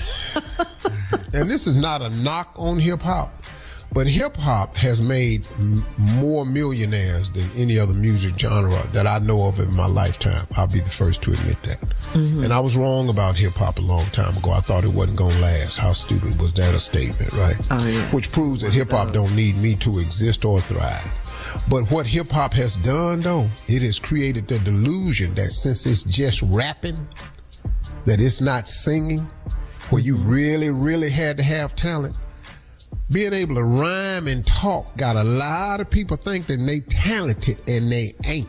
And this is not a knock on hip hop. But hip-hop has made m- more millionaires than any other music genre that I know of in my lifetime. I'll be the first to admit that. Mm-hmm. And I was wrong about hip-hop a long time ago. I thought it wasn't going to last. How stupid was that a statement, right? Oh, yeah. Which proves that hip-hop don't need me to exist or thrive. But what hip-hop has done, though, it has created the delusion that since it's just rapping, that it's not singing, where you really, really had to have talent. Being able to rhyme and talk got a lot of people thinking they talented and they ain't.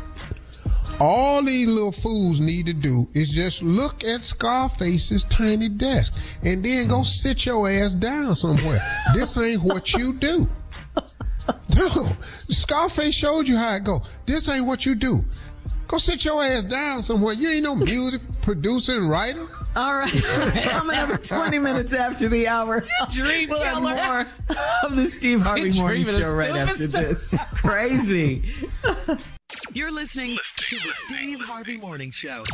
All these little fools need to do is just look at Scarface's tiny desk and then go sit your ass down somewhere. This ain't what you do. No, Scarface showed you how it go. This ain't what you do. Go sit your ass down somewhere. You ain't no music producer and writer. All right. Coming up twenty minutes after the hour. Dream we'll have killer. more of the Steve Harvey Morning Dreaming of Show right after stupid this. Crazy. You're listening to the Steve Harvey Morning Show.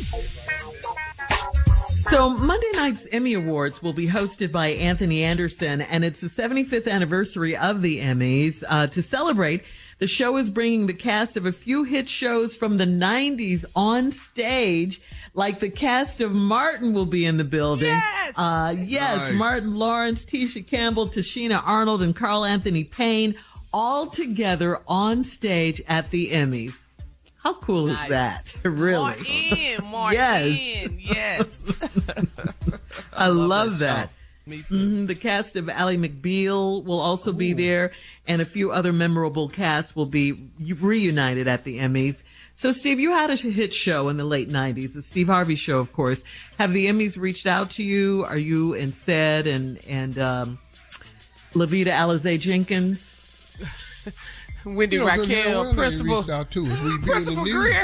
So Monday night's Emmy Awards will be hosted by Anthony Anderson, and it's the seventy-fifth anniversary of the Emmys. Uh, to celebrate, the show is bringing the cast of a few hit shows from the nineties on stage. Like the cast of Martin will be in the building. Yes! Uh, yes, Nice. Martin Lawrence, Tisha Campbell, Tashina Arnold, and Carl Anthony Payne all together on stage at the Emmys. How cool Nice. is that? Really? Martin, Martin, Yes. yes. I, love, that that. show. Me too. Mhm. The cast of Ally McBeal will also be there, and a few other memorable casts will be reunited at the Emmys. So, Steve, you had a hit show in the late nineties, the Steve Harvey Show, of course. Have the Emmys reached out to you? Are you and Sed and and um, Lavita Alizé Jenkins? Wendy You know, Good Raquel, Hell Well Principal, ain't reached out to us. We be in the Principal news. Greer.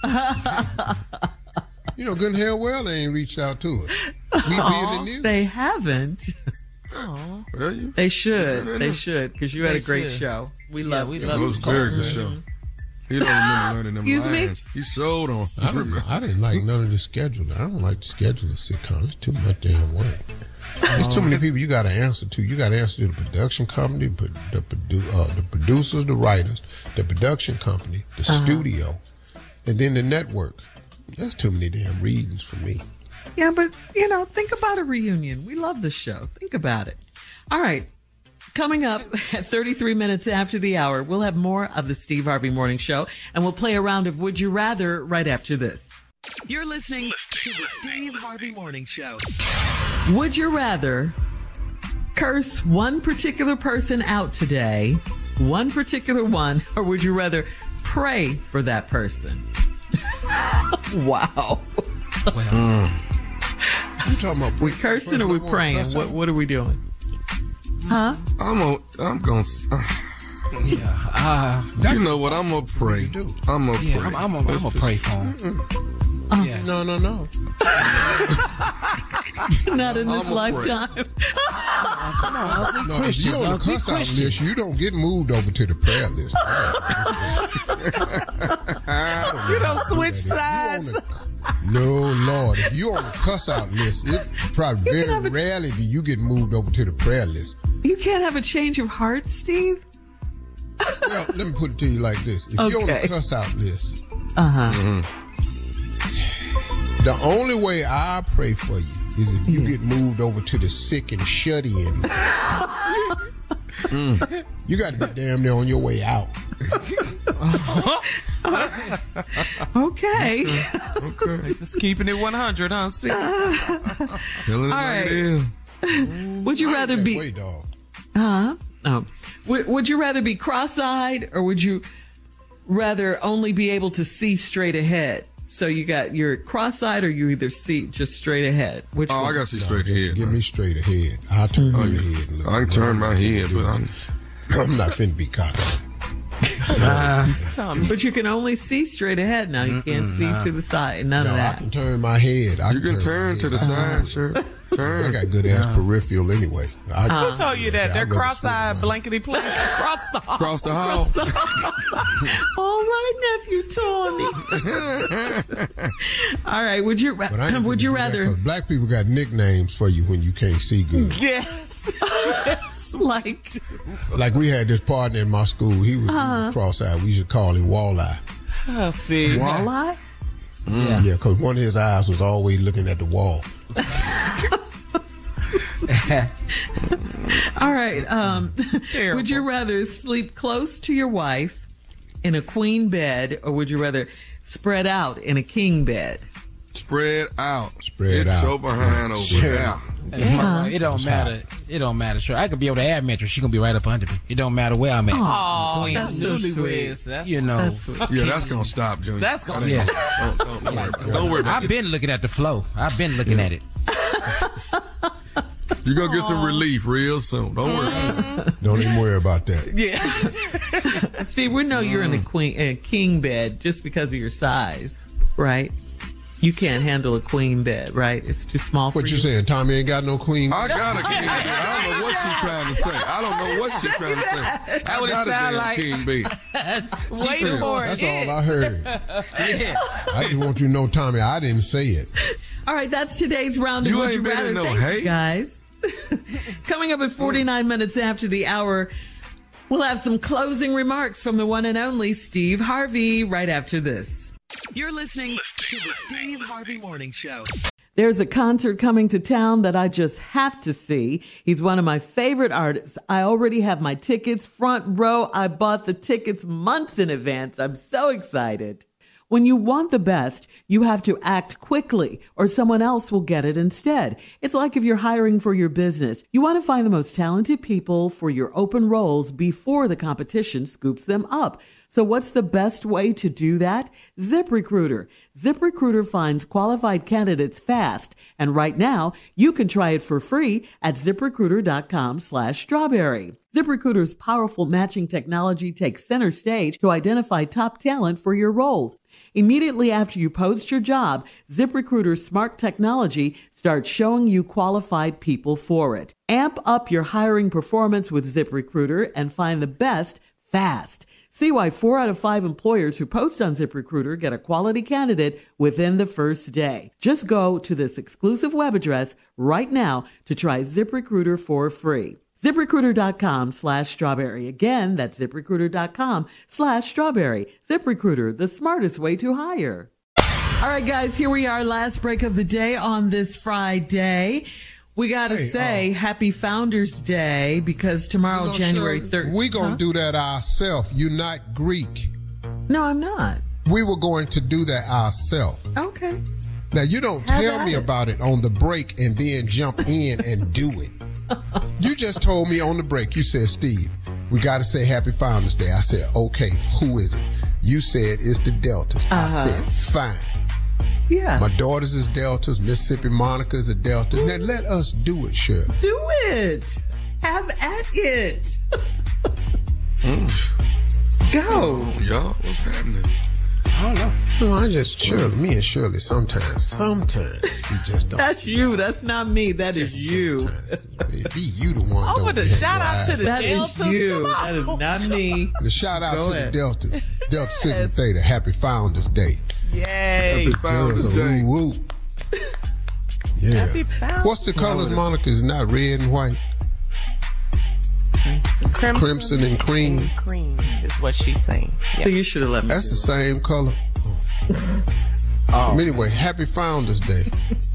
You know, Good and Hell Well ain't reached out to us. We be in the news. They haven't. Aw. Well, you- They should. Yeah, They yeah. should, because you had They a great should. show. We Yeah, love we you. love It was a very good show. He don't remember learning them Excuse me? lines. He showed on. I, don't, I didn't like none of the schedule. I don't like the schedule of sitcom. It's too much damn work. There's too many people you got to answer to. You got to answer to the production company, the, the, produ- uh, the producers, the writers, the production company, the Uh-huh. studio, and then the network. That's too many damn readings for me. Yeah, but, you know, think about a reunion. We love this show. Think about it. All right. Coming up at thirty-three minutes after the hour, we'll have more of the Steve Harvey Morning Show, and we'll play a round of Would You Rather right after this. You're listening to the Steve Harvey Morning Show. Would you rather curse one particular person out today, one particular one, or would you rather pray for that person? Wow. You talking about We cursing or we praying? What What are we doing? Huh? I'm gonna, I'm gonna, uh, Yeah. Uh, you know what? I'm gonna pray. I'm gonna yeah, pray. I'm, I'm, I'm, I'm Let's gonna just- pray for him. Yeah. No, no, no. Not in this I'm a pray. lifetime. Come on, us, we No, if Christians. you're on the us, we cuss out Christians. list, you don't get moved over to the prayer list. You don't switch If you on sides. the- No, Lord. If you're on the cuss out list, it probably You can very have a- rarely do you get moved over to the prayer list. You can't have a change of heart, Steve? Well, let me put it to you like this. If you're on Okay. the cuss out list, Uh-huh. the only way I pray for you is if you get moved over to the sick and shut in. Mm. You got to be damn near on your way out. Okay. Okay. Just keeping it one hundred, huh, Steve? Telling it All like right. it is. Would you rather That be... way, dog. Huh? Oh. Would, would you rather be cross-eyed, or would you rather only be able to see straight ahead? So you got you're cross-eyed, or you either see just straight ahead. Which Oh, one? I got to see straight ahead. Give me straight ahead. I'll turn my head. And look. I can turn my head, but I'm, I'm not finna be cocky. Tommy. But you can only see straight ahead now. You can't see nah. to the side. None No, of I that. can turn my head. I you can turn my to the head. side, sure. Turn. I got good ass peripheral anyway. I, Who told you that? I'd They're rather cross-eyed, blankety blank, across the hall. Cross the hall. All right, nephew Tony. All right. Would you But I ain't would finna you do that, rather 'cause black people got nicknames for you when you can't see good. Yes. yes. like Like we had this partner in my school. He was, Uh-huh. he was cross-eyed. We used to call him Walleye. Oh, see. walleye? Mm. Yeah, because one of his eyes was always looking at the wall. All right. Um, would you rather sleep close to your wife in a queen bed, or would you rather spread out in a king bed? Spread out. Spread Get out. your behind over Sure. there. Yeah. It don't matter. It don't matter. Sure, I could be over the air mattress. She gonna be right up under me. It don't matter where I'm at. Oh, Queen. that's so sweet. That's, You know. That's sweet. Yeah, that's gonna stop, Junior. That's gonna That ain't stop. gonna- Don't, don't, don't worry about it. Don't worry about I've it. been looking at the flow. I've been looking at it. You're gonna get some relief real soon. Don't worry. Don't even worry about that. yeah. See, we know you're in a queen, a king bed just because of your size, right? You can't handle a queen bed, right? It's too small for what you. What you saying? Tommy ain't got no queen bed? I got a king bed. I don't know what she's trying to say. I don't know what she's trying to say. That would I got sound a like king bed. Wait for it. That's all I heard. Yeah. I just want you to know, Tommy, I didn't say it. All right, that's today's round of You Would ain't You been Rather. in no Thanks, hate. guys. Coming up at forty-nine minutes after the hour, we'll have some closing remarks from the one and only Steve Harvey right after this. You're listening to the Steve Harvey Morning Show. There's a concert coming to town that I just have to see. He's one of my favorite artists. I already have my tickets front row. I bought the tickets months in advance. I'm so excited. When you want the best, you have to act quickly or someone else will get it instead. It's like if you're hiring for your business. You want to find the most talented people for your open roles before the competition scoops them up. So what's the best way to do that? ZipRecruiter. ZipRecruiter finds qualified candidates fast. And right now, you can try it for free at ZipRecruiter.com slash strawberry. ZipRecruiter's powerful matching technology takes center stage to identify top talent for your roles. Immediately after you post your job, ZipRecruiter's smart technology starts showing you qualified people for it. Amp up your hiring performance with ZipRecruiter and find the best fast. See why four out of five employers who post on ZipRecruiter get a quality candidate within the first day. Just go to this exclusive web address right now to try ZipRecruiter for free. ZipRecruiter.com slash strawberry. Again, that's ZipRecruiter.com slash strawberry. ZipRecruiter, the smartest way to hire. All right, guys, here we are. Last break of the day on this Friday. We got to Hey, say uh, happy Founders Day because tomorrow, You know, January Shirley, third. we going to Huh? do that ourselves. You're not Greek. No, I'm not. We were going to do that ourselves. Okay. Now, you don't Have tell at me it. about it on the break and then jump in and do it. You just told me on the break, you said, Steve, we got to say Happy Founders Day. I said, okay, who is it? You said it's the Deltas. I Uh-huh. said, fine. Yeah. My daughters is Deltas. Mississippi Monica is a Delta. Now, let us do it, Shirley. Do it. Have at it. Go. Oh, y'all, what's happening? I don't know. No, I just, Shirley, me and Shirley, sometimes, sometimes we just don't. That's you. That's not me. That is you. Be you the one. Oh, don't but the be shout out right. to the That is Deltas. you. Come on. That is not me. The shout out Go to ahead. the Deltas. Delta Sigma Theta. Happy Founders Day. Yay. Happy Founders Girls are Day. woo woo. Yeah. Happy Founders What's the colors, Monica? Is not red and white. Crimson, Crimson and cream. cream is what she's saying. So you should have let me. That's the do same color. Oh. Anyway, Happy Founders Day.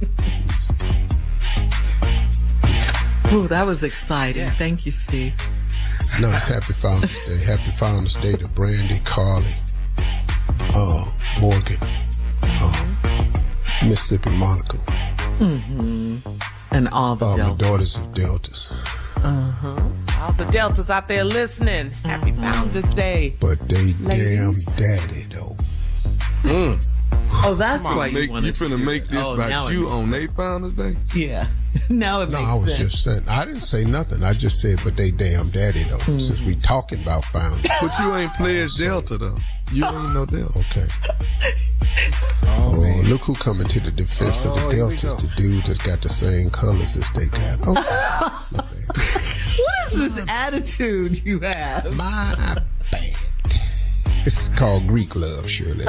it. Ooh, that was exciting. Yeah. Thank you, Steve. No, it's Happy Founders Day. Happy Founders Day to Brandy, Carly, uh, Morgan, uh, Mississippi Monica. Mm-hmm. And all the Uh, my Deltas. daughters is Deltas. Uh-huh. All the Deltas out there listening. Happy Founders Day. But they Ladies. damn daddy, though. Mm. Oh, that's You why you make, wanted you to finna do make it. this Oh, about now it you makes on Nate Founders Day? Yeah. Now it No, makes I was sense. just saying. I didn't say nothing. I just said, but they damn daddy, though. Mm-hmm. Since we talking about founders. But you ain't pledged Delta, though. You ain't no Delta. Okay. Oh, look who coming to the defense Oh, of the here we Deltas. go. The dude that's got the same colors as they got. Oh, my bad. What is this attitude you have? My bad. It's called Greek love, Shirley.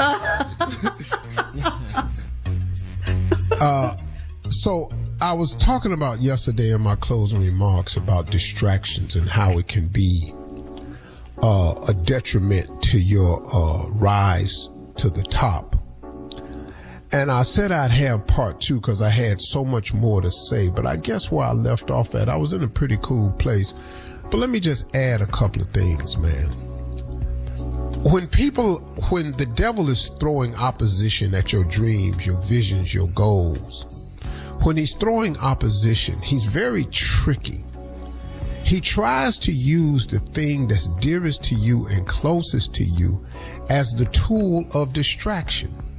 uh, so I was talking about yesterday in my closing remarks about distractions and how it can be uh, a detriment to your uh, rise to the top. And I said I'd have part two because I had so much more to say, but I guess where I left off at, I was in a pretty cool place. But let me just add a couple of things, man. When people, when the devil is throwing opposition at your dreams, your visions, your goals, when he's throwing opposition, he's very tricky. He tries to use the thing that's dearest to you and closest to you as the tool of distraction.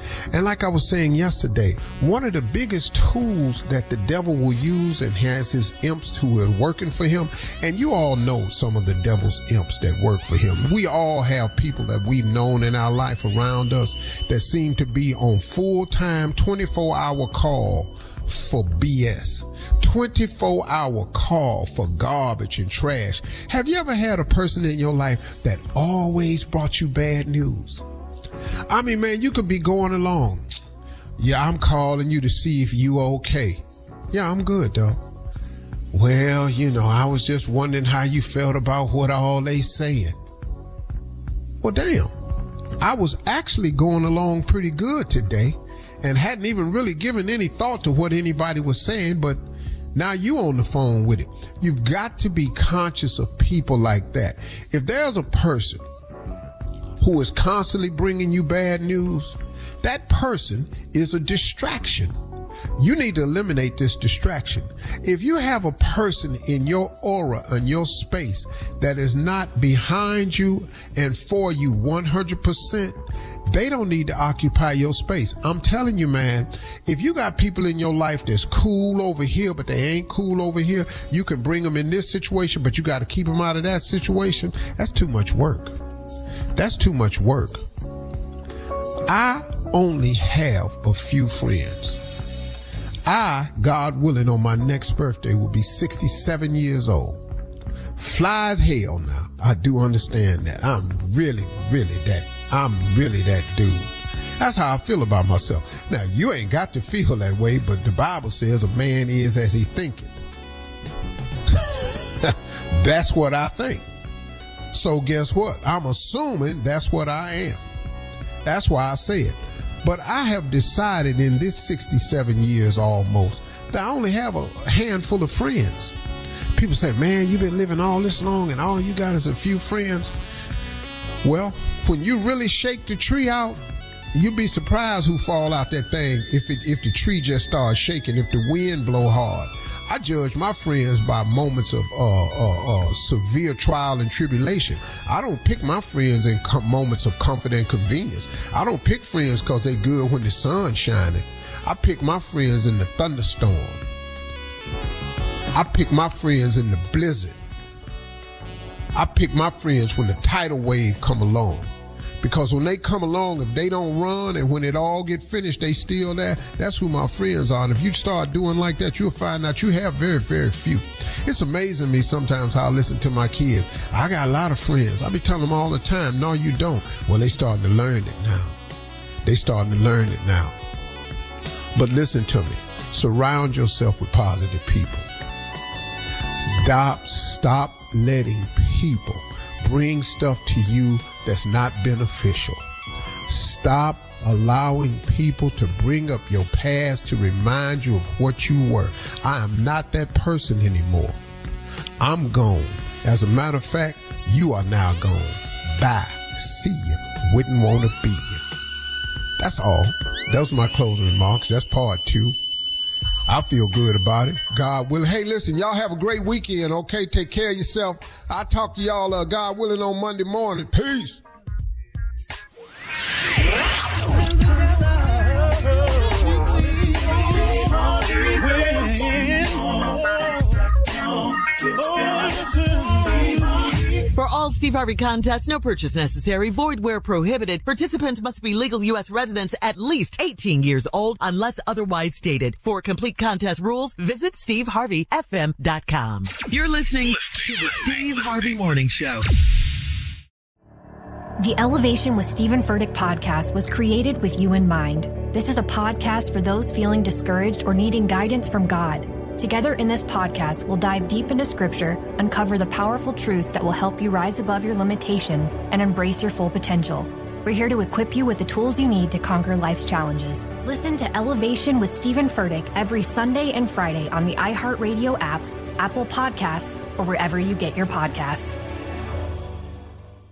And like I was saying yesterday, one of the biggest tools that the devil will use and has his imps who are working for him, and you all know some of the devil's imps that work for him. We all have people that we've known in our life around us that seem to be on full-time twenty-four hour call for B S. twenty-four hour call for garbage and trash. Have you ever had a person in your life that always brought you bad news? I mean, man, you could be going along. Yeah, I'm calling you to see if you okay. Yeah, I'm good, though. Well, you know, I was just wondering how you felt about what all they saying. Well, damn. I was actually going along pretty good today and hadn't even really given any thought to what anybody was saying, but now you on the phone with it. You've got to be conscious of people like that. If there's a person who is constantly bringing you bad news, that person is a distraction. You need to eliminate this distraction. If you have a person in your aura, in your space, that is not behind you and for you one hundred percent, they don't need to occupy your space. I'm telling you, man, if you got people in your life that's cool over here, but they ain't cool over here, you can bring them in this situation, but you got to keep them out of that situation. That's too much work. That's too much work. I only have a few friends. I, God willing, on my next birthday will be sixty-seven years old. Fly as hell now. I do understand that. I'm really, really that, I'm really that dude. That's how I feel about myself. Now, you ain't got to feel that way, but the Bible says a man is as he thinketh. That's what I think. So guess what? I'm assuming that's what I am. That's why I say it. But I have decided in this sixty-seven years almost that I only have a handful of friends. People say, man, you've been living all this long and all you got is a few friends. Well, when you really shake the tree out, you'd be surprised who fall out that thing if it, if the tree just starts shaking, if the wind blow hard. I judge my friends by moments of uh, uh, uh, severe trial and tribulation. I don't pick my friends in com- moments of comfort and convenience. I don't pick friends because they're good when the sun's shining. I pick my friends in the thunderstorm. I pick my friends in the blizzard. I pick my friends when the tidal wave come along. Because when they come along, if they don't run and when it all get finished, they still there, that's who my friends are. And if you start doing like that, you'll find out you have very, very few. It's amazing to me sometimes how I listen to my kids. I got a lot of friends. I be telling them all the time, no, you don't. Well, they starting to learn it now. They starting to learn it now. But listen to me. Surround yourself with positive people. Stop, stop letting people bring stuff to you that's not beneficial. Stop allowing people to bring up your past to remind you of what you were. I am not that person anymore. I'm gone. As a matter of fact, you are now gone. Bye. See ya. Wouldn't want to be you. That's all. Those are my closing remarks. That's part two. I feel good about it. God willing. Hey, listen, y'all have a great weekend, okay? Take care of yourself. I'll talk to y'all, uh, God willing, on Monday morning. Peace. For all Steve Harvey contests, no purchase necessary, void where prohibited. Participants must be legal U S residents at least eighteen years old unless otherwise stated. For complete contest rules, visit steve harvey f m dot com. You're listening to the Steve Harvey Morning Show. The Elevation with Stephen Furtick podcast was created with you in mind. This is a podcast for those feeling discouraged or needing guidance from God. Together in this podcast, we'll dive deep into scripture, uncover the powerful truths that will help you rise above your limitations and embrace your full potential. We're here to equip you with the tools you need to conquer life's challenges. Listen to Elevation with Stephen Furtick every Sunday and Friday on the iHeartRadio app, Apple Podcasts, or wherever you get your podcasts.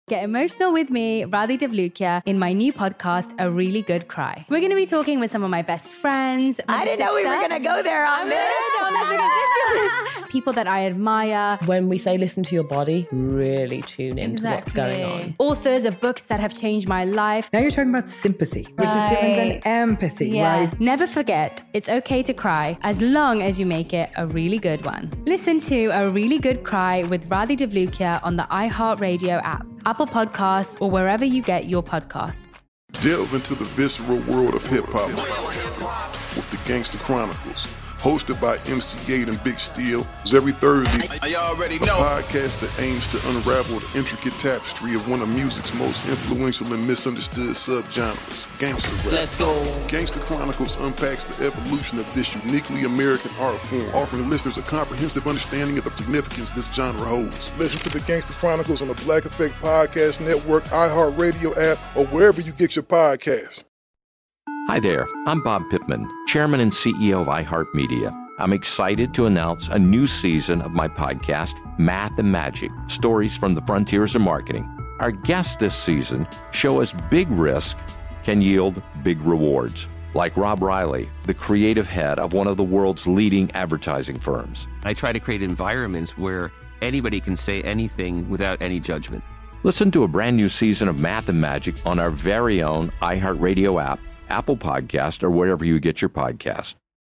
Get emotional with me, Radhi Devlukia, in my new podcast, A Really Good Cry. We're going to be talking with some of my best friends. I didn't know we were going to go there on this. People that I admire. When we say listen to your body, really tune into Exactly. what's going on. Authors of books that have changed my life. Now you're talking about sympathy, which Right. is different than empathy, Yeah. right? Never forget, it's okay to cry as long as you make it a really good one. Listen to A Really Good Cry with Radhi Devlukia on the iHeartRadio app, Apple Podcasts, or wherever you get your podcasts. Delve into the visceral world of hip-hop with the Gangster Chronicles, hosted by M C Eight and Big Steel. It's every Thursday, I already a know. podcast that aims to unravel the intricate tapestry of one of music's most influential and misunderstood subgenres, gangster rap. Let's go. Gangster Chronicles unpacks the evolution of this uniquely American art form, offering listeners a comprehensive understanding of the significance this genre holds. Listen to the Gangster Chronicles on the Black Effect Podcast Network, iHeartRadio app, or wherever you get your podcasts. Hi there, I'm Bob Pittman, Chairman and C E O of iHeartMedia. I'm excited to announce a new season of my podcast, Math and Magic, Stories from the Frontiers of Marketing. Our guests this season show us big risk can yield big rewards, like Rob Riley, the creative head of one of the world's leading advertising firms. I try to create environments where anybody can say anything without any judgment. Listen to a brand new season of Math and Magic on our very own iHeartRadio app, Apple Podcast, or wherever you get your podcast.